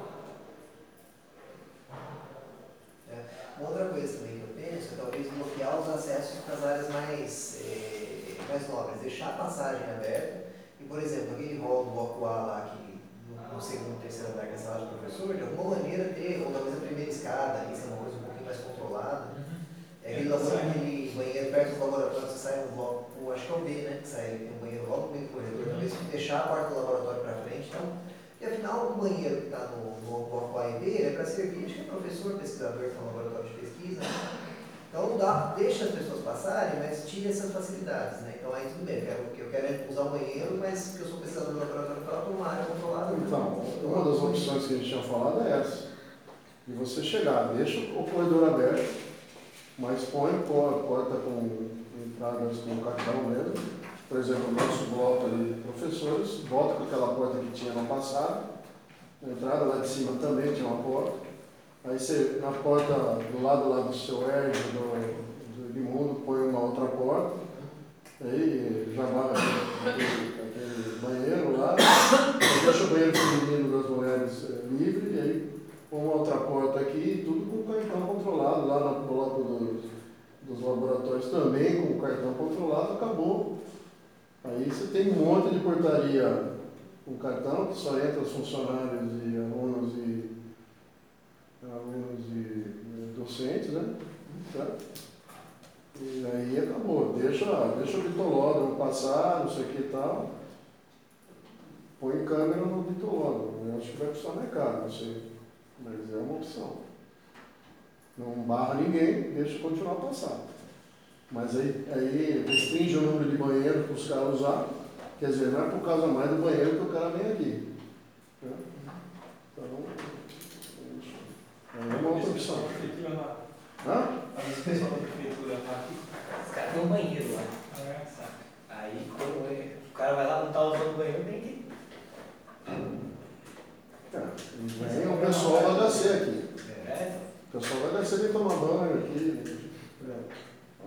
Uma outra coisa também que eu penso é talvez bloquear os acessos para as áreas mais, eh, mais nobres, deixar a passagem aberta e, por exemplo, aquele hall do bloco A lá, que no, no segundo e terceiro andar que é a sala de professor, de alguma maneira ter, ou talvez a primeira escada, isso é uma coisa um pouquinho mais controlada. É aquele, laboratório, aquele banheiro perto do laboratório, você sai no bloco, acho que é o B, né? Que sai, tem um banheiro logo no meio do corredor, talvez deixar a porta do laboratório para frente, então. E afinal, o banheiro que está no, no bloco A e B é para servir de professor, pesquisador, que é um laboratório de pesquisa. Então não dá, deixa as pessoas passarem, mas tira essas facilidades, né? Então aí tudo bem, eu quero, eu quero é usar o banheiro, mas porque eu sou pesquisador do laboratório para uma área controlada. Então, uma das opções que a gente tinha falado é essa. E você chegar, deixa o corredor aberto, mas põe por- porta com entradas com cartão mesmo. Por exemplo, o nosso bloco ali de professores, volta com aquela porta que tinha no passado. Na entrada lá de cima também tinha uma porta. Aí você, na porta do lado lá do seu Erd, do, do Edmundo, põe uma outra porta. Aí já vai aquele, aquele banheiro lá. Aí deixa o banheiro feminino das mulheres é, livre. E aí põe uma outra porta aqui, tudo com cartão controlado. Lá no bloco dos, dos laboratórios também com cartão controlado, acabou. Aí você tem um monte de portaria com cartão, que só entra os funcionários e alunos e, alunos e docentes, né? Certo? E aí acabou. Deixa, deixa o bitolódromo passar, não sei o que e tal. Põe câmera no bitolódromo. Eu acho que vai custar mais caro, não sei. Mas é uma opção. Não barra ninguém, deixa continuar a passar. Mas aí, aí restringe o número de banheiros para os caras usar. Quer dizer, não é por causa mais do banheiro que o cara vem aqui. Né? Então, é uma outra opção. Hã? Os caras têm um banheiro lá. Aí quando é, o cara vai lá, não está usando o banheiro, tem que. É, vem o pessoal do H C aqui. É. O pessoal do H C vem tomar banho aqui. É.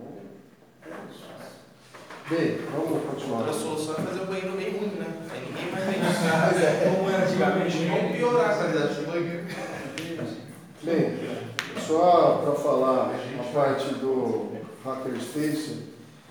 Bem, vamos continuar. Outra solução é fazer o banheiro bem ruim, né? Aí ninguém vai ver Mas é, como era antigamente, Vamos piorar a qualidade do banheiro. Bem, só para falar a parte do Hackerspace,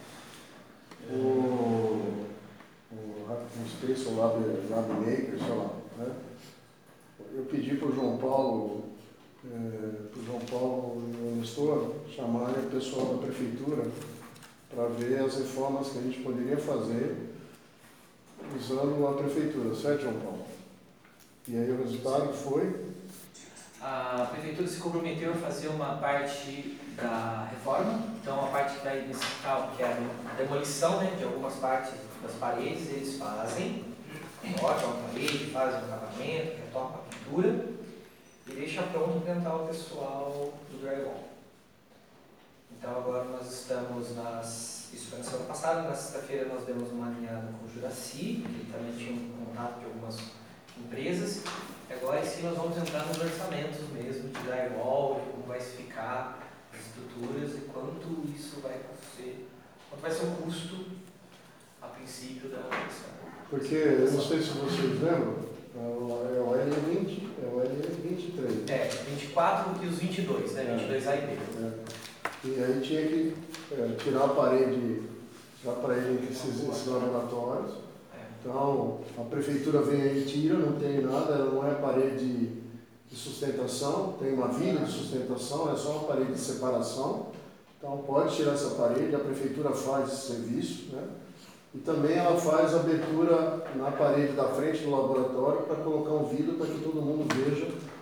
o, o Hackerspace, o Lab, Lab Maker, sei lá, né? Eu pedi para o João Paulo, é, para o João Paulo e o Nestor chamarem o pessoal da prefeitura para ver as reformas que a gente poderia fazer usando a prefeitura, certo, João Paulo? E aí o resultado foi? A prefeitura se comprometeu a fazer uma parte da reforma, então a parte que vai necessitar, que é a demolição, né, de algumas partes das paredes, eles fazem, colocam a parede, fazem o acabamento, retocam a pintura e deixa pronto para entrar o pessoal do drywall. Então agora nós estamos nas. Isso foi na semana passada, na sexta-feira nós demos uma alinhada com o Juraci, que também tinha um contato de algumas empresas. E agora sim nós vamos entrar nos orçamentos mesmo de drywall, de como vai ficar as estruturas e quanto isso vai ser, quanto vai ser o custo a princípio da questão. Porque eu não sei se vocês lembram, é o L vinte, é o L vinte e três. É, vinte e quatro e os vinte e dois, né? vinte e dois A e B. É. E aí tinha que é, tirar a parede, tirar a parede entre esses, esses laboratórios. Então, a prefeitura vem aí e tira, não tem nada, ela não é parede de sustentação, tem uma viga de sustentação, é só uma parede de separação. Então, pode tirar essa parede, a prefeitura faz esse serviço, né? E também ela faz abertura na parede da frente do laboratório para colocar um vidro para que todo mundo veja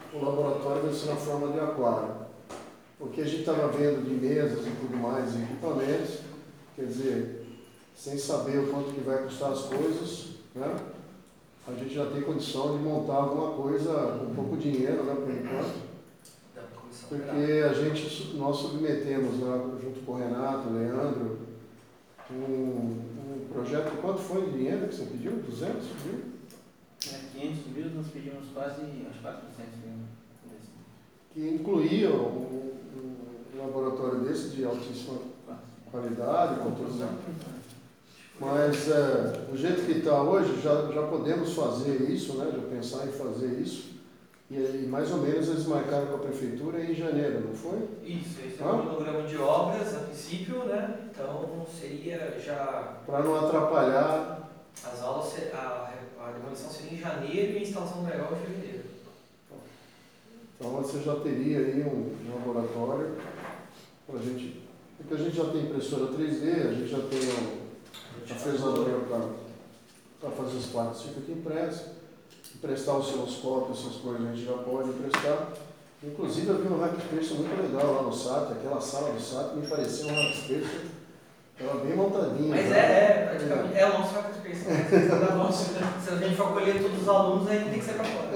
o laboratório vai ser na forma de aquário. Porque a gente estava vendo de mesas e tudo mais, e equipamentos, quer dizer, sem saber o quanto que vai custar as coisas, né? A gente já tem condição de montar alguma coisa com pouco dinheiro, né, por enquanto. Porque a gente, nós submetemos lá, junto com o Renato, o Leandro, um, um projeto. Quanto foi de dinheiro que você pediu? duzentos mil? É, quinhentos mil, nós pedimos quase uns quatrocentos mil. Que incluía um, um laboratório desse de altíssima qualidade, com todos. Mas é, do jeito que está hoje, já, já podemos fazer isso, né? Já pensar em fazer isso. E aí, mais ou menos eles marcaram com a prefeitura em janeiro, não foi? Isso, esse é ah? um cronograma de obras a princípio, né? Então seria já. Para não atrapalhar. As aulas, a, a demolição seria em janeiro e a instalação do legal em fevereiro. Então você já teria aí um, um laboratório para a gente. Porque a gente já tem impressora três D, a gente já tem um afesador para fazer as partes fica aqui impresso. Emprestar o osciloscópio, essas coisas a gente já pode emprestar. Inclusive eu vi um hackspace muito legal lá no S A T, aquela sala do S A T me parecia um hackspace, estava bem montadinha. Mas né? é, é, praticamente é o nosso hackspace. Se a gente for colher todos os alunos, aí tem que ser para fora.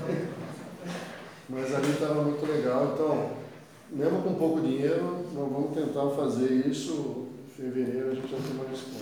Mas ali estava muito legal, então, mesmo com pouco dinheiro, nós vamos tentar fazer isso. Em fevereiro a gente já tem uma resposta.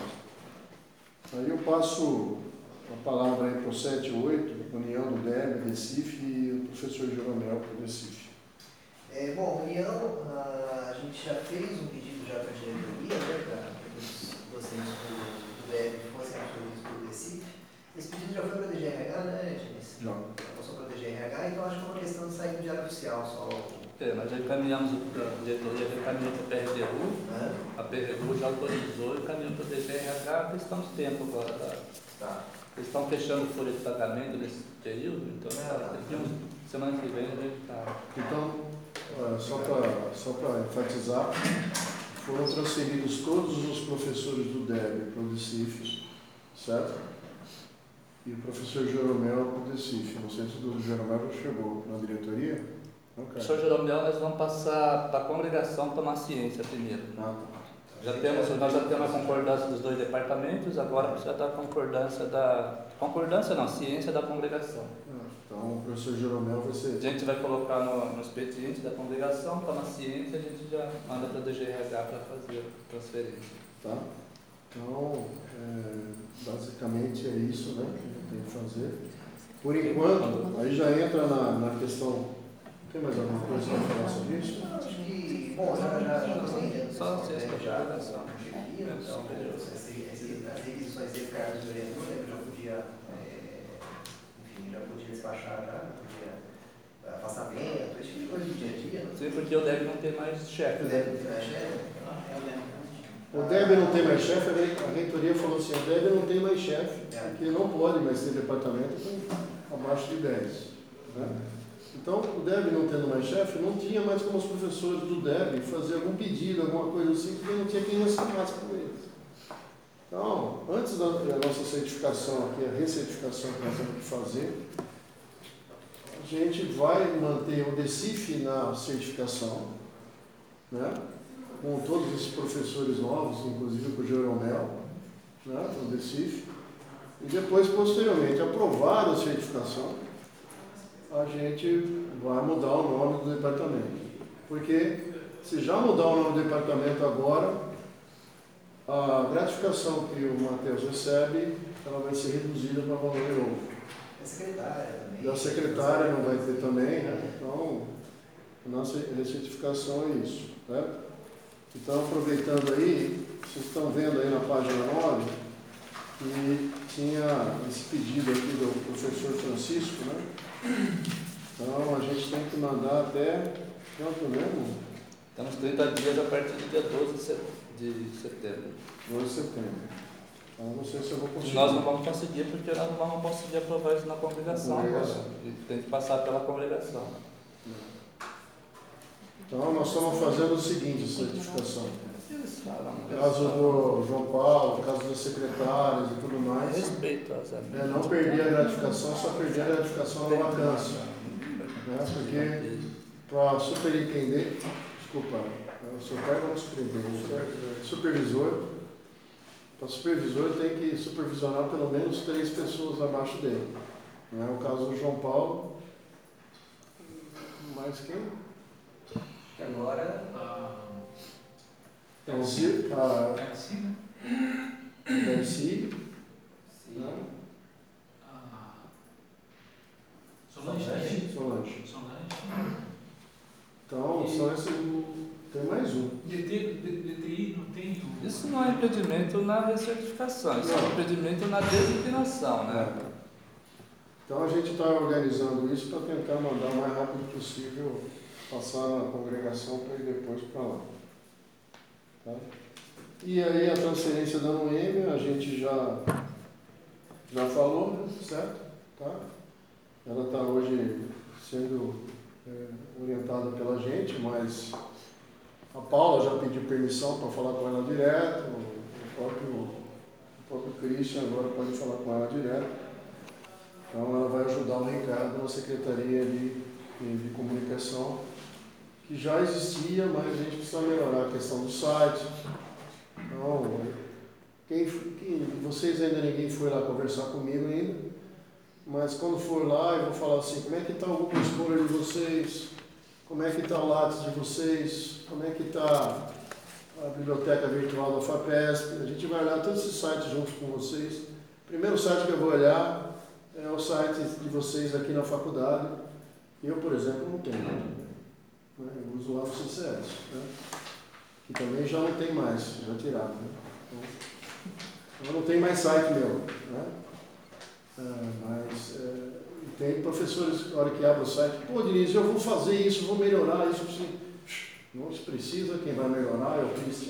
Aí eu passo a palavra aí para o sete e oito, União do D E B, Recife e o professor Jeromel para o Recife. É, bom, União, a gente já fez um pedido já para a diretoria, né, para que os docentes do, do D E B fossem absolvidos pelo Recife. Esse pedido já foi para a D G R H, né, James? Já. Passou para a D G R H, então acho que é uma questão de sair do diário oficial só. É, nós já encaminhamos, a diretoria já encaminhou para a P R D U, É? a P R D U já autorizou e encaminhou para o D G R H, porque estamos tempo agora. Tá? Tá. Eles estão fechando folha de pagamento nesse período, então Ah, daqui uns, semana que vem a gente está. Então, uh, só para só para enfatizar, foram transferidos todos os professores do D E B para o Recife, certo? E o professor Jeromel para o Recife. Não sei se o Jeromel já chegou na diretoria. Okay. Professor Jeromel, nós vamos passar para a congregação tomar ciência primeiro. Ah, Já temos, nós já temos a concordância dos dois departamentos, agora precisa da concordância da. Concordância não, ciência da congregação. então o professor Jeromel vai ser. A gente vai colocar no, no expediente da congregação, toma ciência, a gente já manda para o D G R H para fazer a transferência. Tá? Então, é, basicamente é isso, né, que a gente tem que fazer. Por enquanto, aí já entra na, na questão. Tem mais alguma coisa para falar sobre isso? Acho que, bom, já já estou entendendo. Só se essa congregação. Então, as requisições de cargos de vereador, né, eu já podia, é, enfim, já podia despachar, já podia afastamento, esse tipo de coisa do dia a dia. Né? Sim, porque o D E B não tem mais chefe. O D E B não tem mais chefe? O D E B não tem mais chefe, a reitoria falou assim, o D E B não tem mais chefe, porque não pode mais ter departamento com abaixo de dez. Né? Então, o D E B não tendo mais chefe, não tinha mais como os professores do D E B fazer algum pedido, alguma coisa assim, porque não tinha quem assinasse com eles. Então, antes da, da nossa certificação aqui, a recertificação que nós temos que fazer, a gente vai manter o DECIF na certificação, né? Com todos esses professores novos, inclusive com o Jeromel, né? No DECIF, e depois, posteriormente, aprovada a certificação, a gente vai mudar o nome do departamento. Porque se já mudar o nome do departamento agora, a gratificação que o Matheus recebe, ela vai ser reduzida para valor novo. A secretária também. E a secretária não vai ter também, né? Então, a nossa certificação é isso. Né? Então, aproveitando aí, vocês estão vendo aí na página nove, que tinha esse pedido aqui do professor Francisco, né? Então, a gente tem que mandar até, quanto mesmo? Temos trinta dias a partir do dia doze de setembro. doze de setembro. Então, não sei se eu vou conseguir. Nós não vamos conseguir, porque nós não vamos conseguir aprovar isso na congregação. Congregação. E tem que passar pela congregação. Então, nós estamos fazendo o seguinte, a certificação. No caso do João Paulo, caso das secretárias e tudo mais. Respeito às É, não perder a gratificação, só perder a gratificação na vacância. né? Porque para superintendente, desculpa, o seu pai não superintendente, supervisor, para supervisor tem que supervisionar pelo menos três pessoas abaixo dele. Não é o caso do João Paulo, mais quem? E agora, Ah, Então, se a Garcia, né? Darcy, sim. né? Ah, Solange, né? Solange. Solange. Então, são esses. Tem mais um. D T, D T I não tem o... Isso não é impedimento na recertificação, isso é um impedimento na designação, né? Então a gente está organizando isso para tentar mandar o mais rápido possível, passar na congregação para ir depois para lá. Tá? E aí a transferência da Noêmia, a gente já, já falou, né? Certo? Tá? Ela está hoje sendo é, orientada pela gente, mas a Paula já pediu permissão para falar com ela direto, o próprio, o próprio Christian agora pode falar com ela direto. Então ela vai ajudar o Ricardo na Secretaria de, de Comunicação, que já existia, mas a gente precisa melhorar a questão do site. Então, quem, quem, vocês ainda ninguém foi lá conversar comigo ainda, mas quando for lá eu vou falar assim, como é que está o Google Explorer de vocês, como é que está o Lattes de vocês, como é que está a biblioteca virtual da FAPESP. A gente vai olhar todos esses sites juntos com vocês. O primeiro site que eu vou olhar é o site de vocês aqui na faculdade. Eu, por exemplo, não tenho. Né? Eu uso lá o C C S, né? Que também já não tem mais, já tiraram. Né? Então, não tem mais site meu. Né? É, mas é, tem professores, na hora que abre o site, pô, Diniz, eu vou fazer isso, vou melhorar isso. Assim. Não se precisa, quem vai melhorar é o Christian.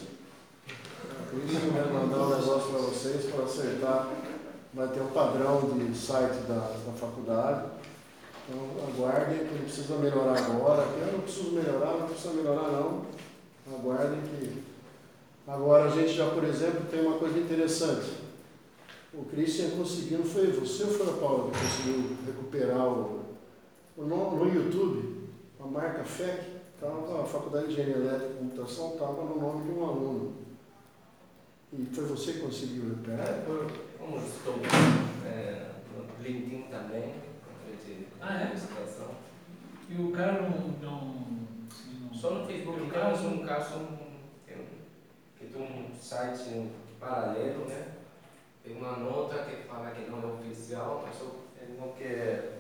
O Christian vai mandar um negócio para vocês para acertar. Vai ter um padrão de site da, da faculdade. Então aguardem, que não precisa melhorar agora. Eu não preciso melhorar, não precisa melhorar não. Aguardem que. Agora a gente já, por exemplo, tem uma coisa interessante. O Christian conseguiu, não foi você ou foi a Paula que conseguiu recuperar o, o no, no YouTube, a marca F E C, tava, a Faculdade de Engenharia Elétrica e Computação estava no nome de um aluno. E foi você que conseguiu recuperar? É, como estou é, no LinkedIn também, Ah, é? situação. E o cara não... não, assim, não Só no Facebook, no temos caso, um caso que, que tem um site paralelo, né? Tem uma nota que fala que não é oficial, mas ele não quer,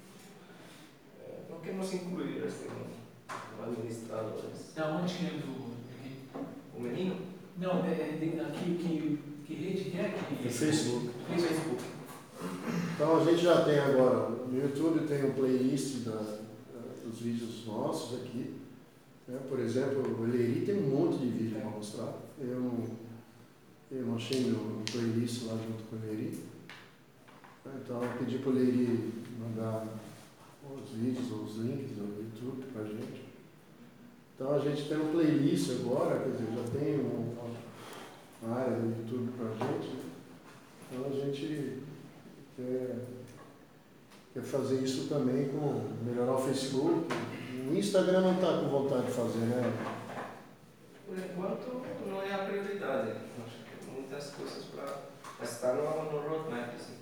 não quer nos incluir assim, como administradores. Da onde que é do... Aqui? O menino? Não, é, é de- aqui, que, que rede que é? Que, É Facebook. Facebook. Então a gente já tem agora, no YouTube tem um playlist da, dos vídeos nossos aqui. Né? Por exemplo, o Eleri tem um monte de vídeo para mostrar. Eu não, eu não achei meu playlist lá junto com o Eleri. Então eu pedi para o Eleri mandar os vídeos, os links do YouTube para a gente. Então a gente tem um playlist agora, quer dizer, já tem uma, uma área do YouTube para a gente. Então a gente quer, quer fazer isso também com melhorar o Facebook. O Instagram não está com vontade de fazer, né? Por enquanto não é a prioridade. Acho que tem muitas coisas para estar no, no roadmap. Assim.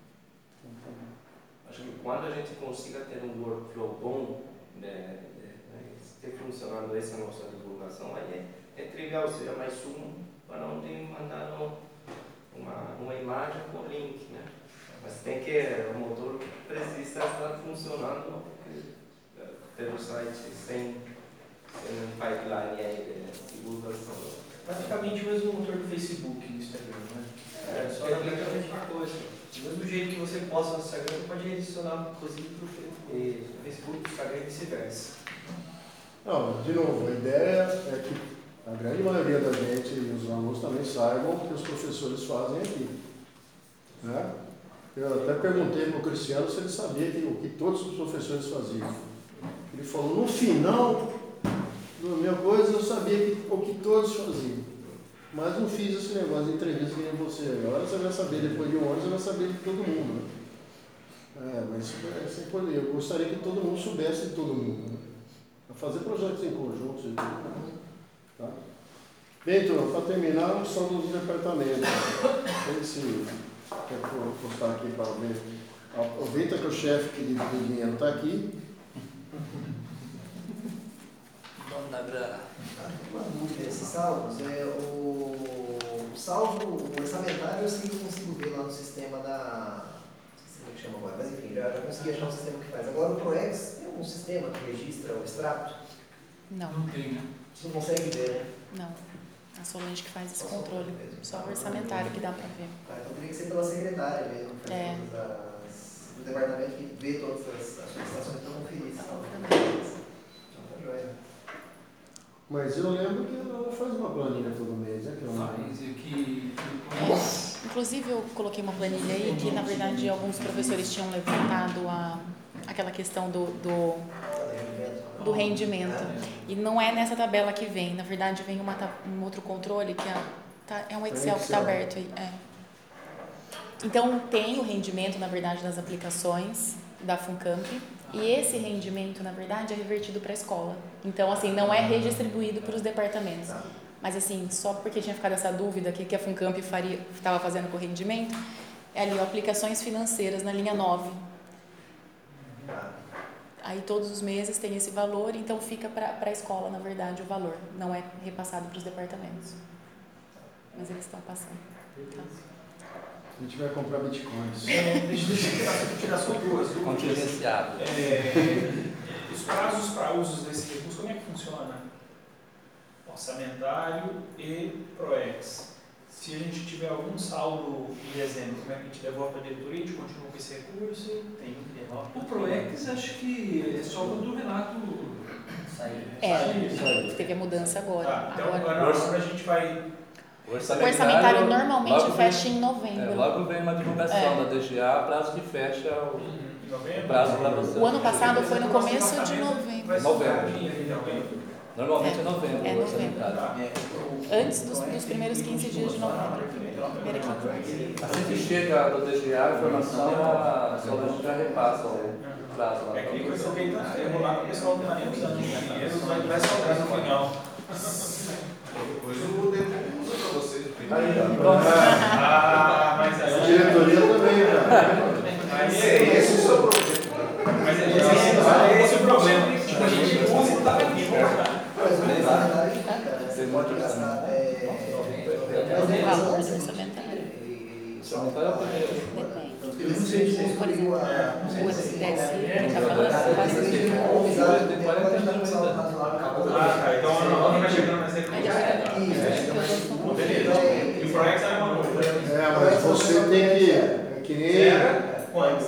Acho que quando a gente consiga ter um workflow bom, né, ter funcionando essa nossa divulgação, aí é, é trivial, seja mais um para onde mandar uma, uma imagem com link, né? Mas tem que, o motor precisa estar funcionando, porque pelo site sem, sem um pipeline aí de divulgação. Praticamente o mesmo motor do Facebook e do Instagram, né? É, Só que é a mesma coisa. Do mesmo jeito que você posta no Instagram, você pode adicionar, inclusive, para o Facebook, o Instagram e vice-versa. Não, de novo, a ideia é que a grande maioria da gente e os alunos também saibam o que os professores fazem aqui. Né? Eu até perguntei para o Cristiano se ele sabia que, o que todos os professores faziam. Ele falou, no final da minha coisa eu sabia que, o que todos faziam. Mas não fiz esse negócio de entrevista que nem você. Agora você vai saber, depois de um ano, você vai saber de todo mundo. Né? É, mas isso é sem poder. Eu gostaria que todo mundo soubesse de todo mundo. Né? Fazer projetos em conjunto. E tudo, tá? Bem, então, para terminar, são dos departamentos. Não sei se quer postar aqui para ver. Aproveita que o chefe que de dinheiro está aqui. Vamos dar grana. Uma dúvida, esses salvos, é, o salvo o orçamentário eu sei que eu consigo ver lá no sistema da. Não sei como é que chama agora, mas enfim, já, já consegui achar um sistema que faz. Agora o ProEx tem um sistema que registra o extrato? Não, Não tem, né? Você não consegue ver, né? não. A Solange que faz esse controle. Só o orçamentário que dá para ver. Ah, então teria que ser pela secretária mesmo, que faz É. todas as, do departamento que vê todas as, as solicitações para conferir. Então, tá joia. Mas eu lembro que ela faz uma planilha todo mês, né? Que eu não... Faz e que. É. Inclusive, eu coloquei uma planilha aí que, na verdade, alguns professores tinham levantado a, aquela questão do, do, do rendimento. E não é nessa tabela que vem. Na verdade, vem uma, um outro controle que é, tá, é um Excel que está aberto aí. É. Então, tem o rendimento, na verdade, das aplicações da FUNCAMP. E esse rendimento, na verdade, é revertido para a escola. Então, assim, não é redistribuído para os departamentos. Mas, assim, só porque tinha ficado essa dúvida, o que a FUNCAMP estava fazendo com o rendimento, é ali, ó, aplicações financeiras na linha nove. Aí, todos os meses tem esse valor, então fica para a escola, na verdade, o valor. Não é repassado para os departamentos. Mas eles estão passando. Tá? A gente vai comprar bitcoins. É, deixa, deixa eu tirar, tirar só duas dúvidas. Contingenciado. É, os prazos para usos desse recurso, como é que funciona? Orçamentário e ProEx. Se a gente tiver algum saldo em dezembro, como é que a gente devolve para a diretoria? A gente continua com esse recurso? Tem O ProEx, acho que é só quando o Renato Sair. É, teve a mudança agora. Tá, então agora agora, agora a gente vai. o orçamentário normalmente logo fecha vem, em novembro. É, logo vem uma divulgação É. da D G A, prazo que fecha o, Em novembro? o prazo para você. O ano passado foi no começo de novembro. Vai ser Novembro. novembro. Normalmente é, É, novembro é o novembro. orçamentário. Antes dos, dos primeiros quinze dias de novembro. Primeira quinta. Assim que chega do D G A, a informação, a Solange já repassa o prazo lá. É que vai ser feito antes de enrolar para o pessoal não nem usando dinheiro, vai, vai sobrar no final. Depois o devo usa para vocês. Aí, ó. Ah, mas A aí. diretoria também, cara. Mas É esse o seu problema. Mas é esse, é esse o problema. Tipo, a gente usa e tá aqui, vamos lá. Mas o orçamentário fica, né? Você pode gastar até. Mas é valor orçamentário. Orçamentário é o primeiro. Depende. Eu não sei se Por exemplo, o S D S que está falando, Às faz vezes a gente isso. tem amizade, tem pode estar com saldo razoável. Ah, tá. Então não vai chegando nessa Aí recurso. já Isso, é, que eu gosto muito. Beleza. E o ProEx é uma coisa. É, mas você tem que. É que nem. Zero? Quando?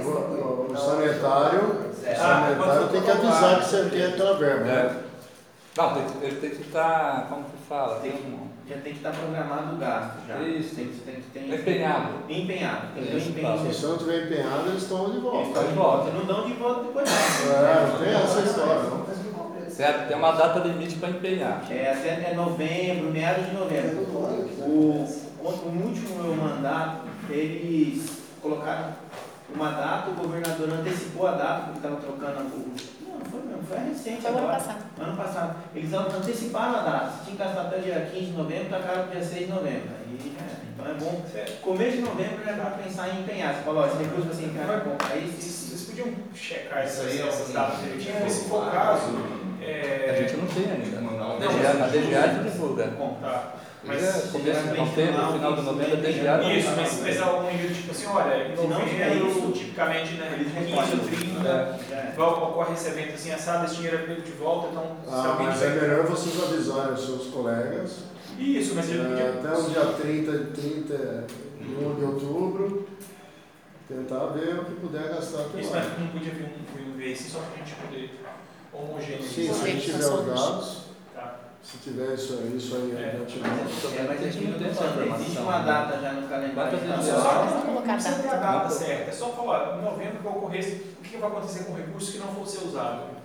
O orçamentário, o orçamentário tem que avisar que você quer aquela verba. Né? É. Não, tem que- ele tem que estar, como que fala? Tem Tem que- um Já tem que estar programado o gasto. Já. Isso. Tem que, tem que ter empenhado. Empenhado. Tem que ter Isso, empenho. tá. Se você não tiver empenhado, eles estão de Eles volta. Tá de volta. Não dão de volta depois. É, não tem essa história, não. Certo, tem uma data limite para empenhar. É até novembro, meados de novembro. O, o último meu mandato, eles colocaram uma data, o governador antecipou a data, porque estava trocando o. Não, não foi mesmo, foi recente Foi o ano agora. passado. Ano passado. Eles anteciparam a data. Se tinha que gastar até o dia quinze de novembro, tacaram para o dia seis de novembro. Aí, é, então é bom. Começo de novembro já dá para pensar em empenhar. Você falou, ó, esse recurso vai ser empenhado. Aí se Vocês podiam checar Isso essas, aí é essas um- datas direitinho, porque se for o caso. É... A gente não tem ainda. Mandar um A D G A, a D G A que divulga. bom. Tá. Mas Mas. é, começo de novembro, final de novembro, a D G A Isso, mas, mas algum nível tipo assim, olha, em Se não tiver novembro, isso, tipicamente, né, eles quinze recolhem. ou trinta, É. vai- ocorre esse evento assim, assado, esse dinheiro é pego de volta, então se Ah, alguém mas é tiver... melhor vocês avisarem os seus colegas. Isso, mas ele É, podia... até o dia trinta, trinta e um de outubro, tentar ver o que puder gastar até Isso, lá. mas não podia vir um, um ver assim, só para a gente poder homogeneizar. Sim, se a gente tiver os dados, Tá. se tiver isso, isso aí É. de antemão. É, mas a gente não tem essa informação. Existe uma data já no calendário. Vai Não, fazer só, isso. só, Vamos não, colocar não precisa ter a data. data certa, é só falar, em novembro vai ocorrer, o que vai acontecer com o recurso que não for ser usado?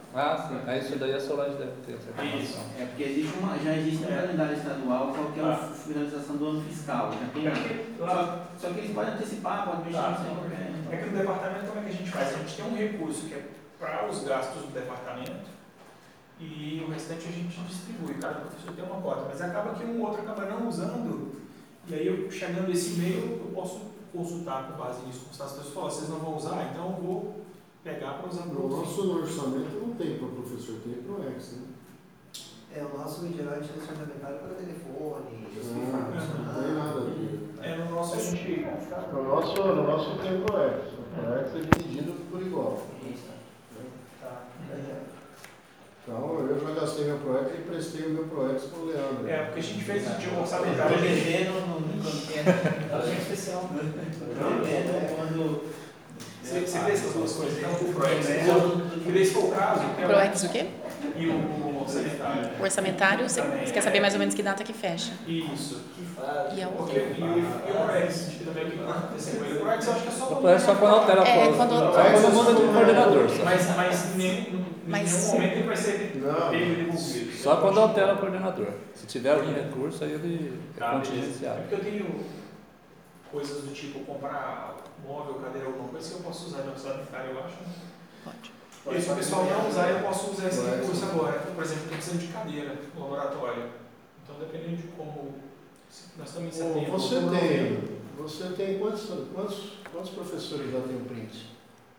Ah, sim. Aí isso daí a Solange deve ter essa informação. É porque existe uma, já existe um É. calendário estadual qual que é Ah. a finalização do ano fiscal. Já tem, Lá, só, só que eles podem antecipar, podem mexer Tá. sem qualquer. é que no departamento, como é que a gente faz? A gente tem um recurso que é para os gastos do departamento e o restante a gente distribui. Cada professor tem uma cota, mas acaba que um outro acaba não usando. E aí, eu, chegando esse e-mail, eu posso consultar com base nisso, consultar as pessoas, falar, vocês não vão usar, então eu vou pegar para usar para No o nosso orçamento não tem para o professor, tem para o Ex, né? É, o nosso em geral a gente deixa orçamentário para telefone, Não, não tem nada aqui. É, no nosso a gente... No nosso, no nosso tem para o Ex. O Ex é dividido por igual. Tá. Então, eu já gastei meu Proex e prestei o meu Proex para o Leandro. É, porque a gente fez de um O orçamentário. P G D não, não, não tem. É especial. O P G D é quando. Você, você fez essas duas coisas, então o Proex e esse foi o caso. que é o- Proex o quê? E o orçamentário. O orçamentário, você você quer saber mais ou menos que data que fecha. Isso. E a Porque, outra? e o, e o Proex, também o que aconteceu com ele. O Proex eu acho que é só O Proex só quando altera a É, coisa. quando- Só quando muda de coordenador. Só. Mas, mas em nenhum, Mas- nenhum momento ele vai ser Não. meio devolvido. Só quando altera o coordenador. Se tiver algum recurso, aí ele é Tá, beleza. É contingenciado. porque eu tenho coisas do tipo comprar móvel, cadeira, alguma coisa que eu posso usar no orçamentário, eu acho. Pode. E se o pessoal não usar, eu posso usar esse recurso agora. Por exemplo, eu estou precisando de cadeira no laboratório. Então, dependendo de como... Nós estamos em Ô, setembro. Você outubro, tem, novembro. você tem quantos, quantos, quantos professores já tem o print?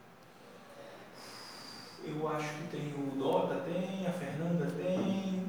Eu acho que tem o Dota, tem, a Fernanda tem.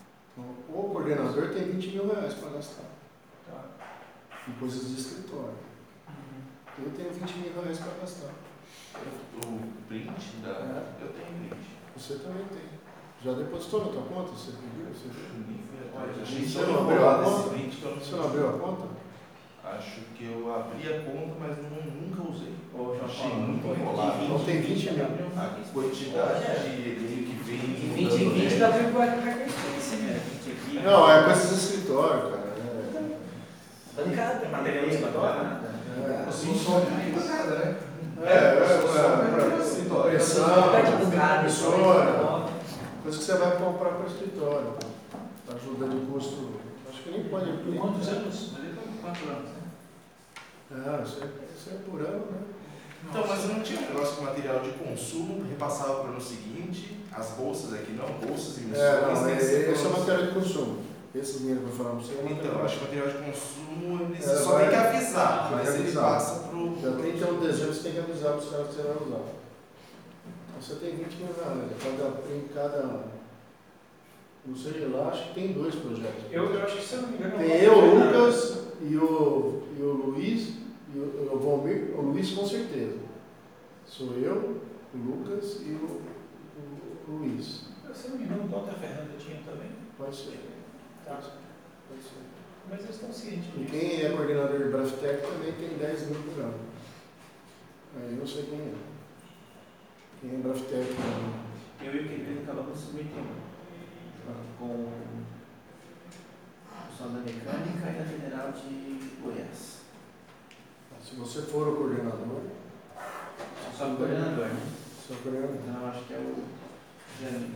O coordenador tem vinte mil reais para gastar Tá. em coisas de escritório. Uhum. Eu tenho vinte mil reais para gastar. O print da. Eu tenho print. Você também tem. Já depositou na tua conta? Você pediu? Você viu? Olha, eu Você achei não tão abriu a enrolado esse conta? print que eu não Você não abriu a conta? Acho que eu abri a conta, mas não, nunca usei. Ô, João Achei Paulo, muito foi enrolado. Então tem vinte mil. A quantidade de e-mail que vem. De vinte em vinte dá para vai reconhecer, né? Não, é coisas de escritório, cara. É, Bancada. É material de escritório? é, Eu sou só nada, né? é, é, Eu sou só é, para escritório. impressão, Pede bancada, impressora, coisa que você vai comprar para o escritório. Ajuda de custo. Acho que nem pode. Por quantos anos? Mas ele foi por quatro anos, né? Ah, isso é, isso é por ano, né? Então, mas eu não tinha um negócio de material de consumo, repassava para o ano seguinte, as bolsas aqui não, bolsas e missões. É, não, tem é, que ser esse é o todos- material de consumo. Esse dinheiro que eu falar para você é Então, material. eu acho que material de consumo, ele É, só vai- tem que avisar, tem mas que ele avisar. passa para o. Já trinta e um de dezembro você tem que avisar para os caras que você vai usar. Então você tem vinte mil reais. Cada, em cada. Não sei lá, acho que tem dois projetos. Eu, eu acho que, se eu não me engano... Tem eu, o Lucas e o, e o Luiz, e o, o Valmir, o Luiz com certeza. Sou eu, o Lucas e o, o, o Luiz. Se eu não me engano, o Dota e a Fernanda tinham também. Pode ser. Tá. Pode ser. Mas eles estão cientes E disso. quem é coordenador de Braftec também tem dez mil por ano. Aí eu não sei quem é. Quem é Braftec? Eu e o Quevedo acabamos submetendo com o pessoal da mecânica e a federal de Goiás. Se você for o coordenador, Só o coordenador, né? seu coordenador. Então eu acho que é o Janine.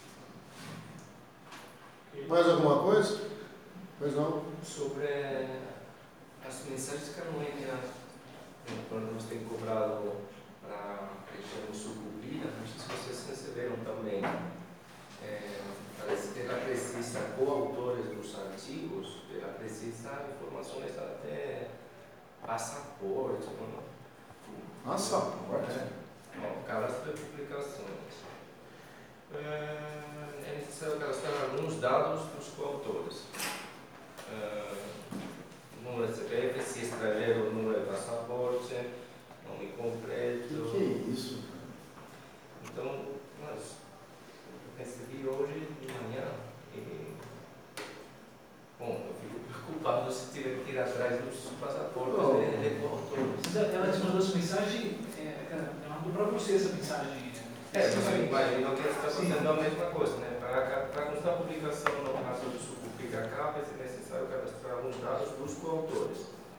Mais alguma coisa? Pois não? Sobre as mensagens que não entra quando você tem cobrado para a região sucupira, não sei se vocês receberam também. É, parece que ela precisa, coautores dos artigos, ela precisa informações até passaporte, não? Passaporte? Não, cadastro de publicações. É, é necessário cadastrar alguns dados dos coautores. É, número de C P F, se estrangeiro, número de passaporte, nome O completo. que, que é isso? Então, nós recebi hoje de manhã e, bom, eu fico preocupado se tiver que ir atrás dos passaportes Oh. de, de coautores. Ela te mandou essa mensagem, é, ela mandou para você essa mensagem. É, mas eu imagino que está fazendo a mesma coisa, né? Para, para constar a publicação no caso do Sucupira Capa, é necessário cadastrar alguns dados dos coautores.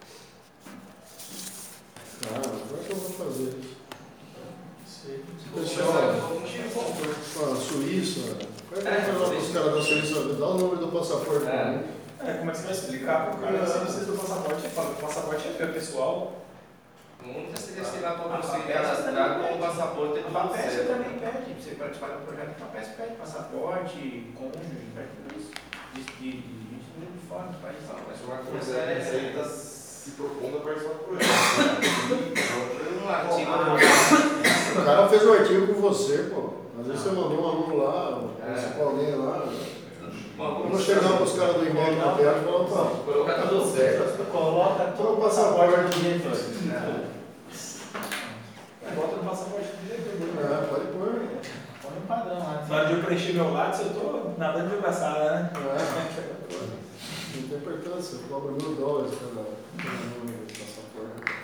Ah, como é que eu vou fazer? Sei. Pessoal, Começar com o coautor. ó, isso, né? Vai falar para os caras da serviço, dá o número do passaporte para mim. É, como é que você vai explicar pro cara que você precisa do passaporte? Fala que o passaporte é pessoal. Muitas se destinar para você cadastrar com o passaporte A do FAPESP você. também pede, você participar do projeto, a FAPESP pede passaporte, cônjuge, pede tudo isso. De, de, de, de, de fora do país. Não, mas Uma uma coisa coisa é é. você está se propondo a participar do projeto. Um artigo. O cara fez um artigo com você, pô. Às vezes você mandou um aluno lá, conversou com alguém lá. Bom, Vamos chegar para os caras do I M E C na viagem e falar, pô, coloca tudo certo. Coloca todo o passaporte. Bota no passaporte do diretor. É, pode pôr. Põe um padrão lá. Na hora de eu preencher meu lápis, eu tô nadando de braçada, né? É, não tem importância, cobra mil dólares cada número de passaporte.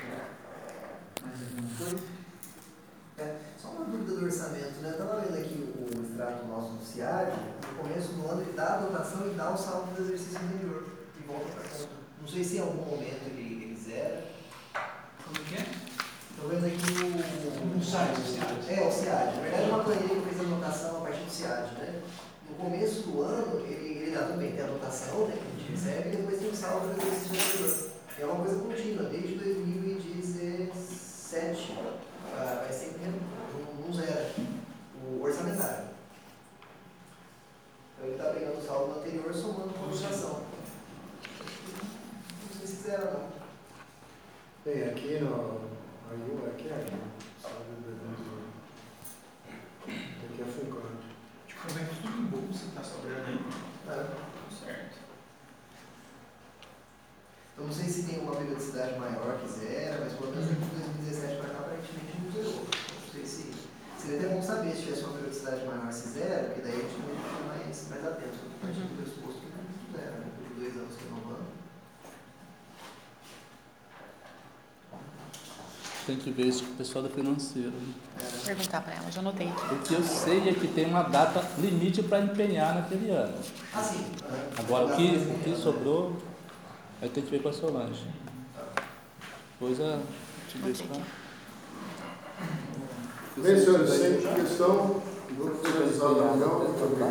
É, só uma dúvida do orçamento, né? Eu estava lendo aqui o, o extrato nosso do C I A D, no começo do ano ele dá a dotação e dá o saldo do exercício anterior e volta para conta. Não sei se em algum momento ele, ele zera. Como que é? Estou vendo aqui o. No site, o C I A D. É, o C I A D. Na verdade, é uma planilha que eu fiz a anotação a partir do C I A D, né? No começo do ano, ele, ele dá tudo bem, tem a anotação, né, que a gente recebe, e depois tem o saldo do exercício anterior. É uma coisa contínua, desde dois mil e dezessete. Ah, vai sempre não, não zera o orçamentário. Então ele está pegando o saldo anterior somando com a dotação. Não sei se zera não. Tem aqui no. Aí aqui é. Aqui é Funcante. Tipo, vai tudo em bolsa, tá sobrando aí. É. Certo. Eu não sei se tem uma periodicidade maior que zera, mas pelo menos aqui de dois mil e dezessete para cá aparentemente não zerou. Não sei se. Seria até bom saber se tivesse uma periodicidade maior se zera, porque daí a gente vai ficar mais, mais atento. A partir do pressuposto que não zera, né? Por dois anos renovando. Tem que ver isso com o pessoal da financeira. Né? Vou perguntar para ela, já anotei aqui. O que eu sei é que tem uma data limite para empenhar naquele ano. Ah, sim. Agora, o que, o que sobrou, vai ter que ver com a Solange. Depois a gente vê isso lá. Bem, senhores, sem questão, grupo finalizado a reunião.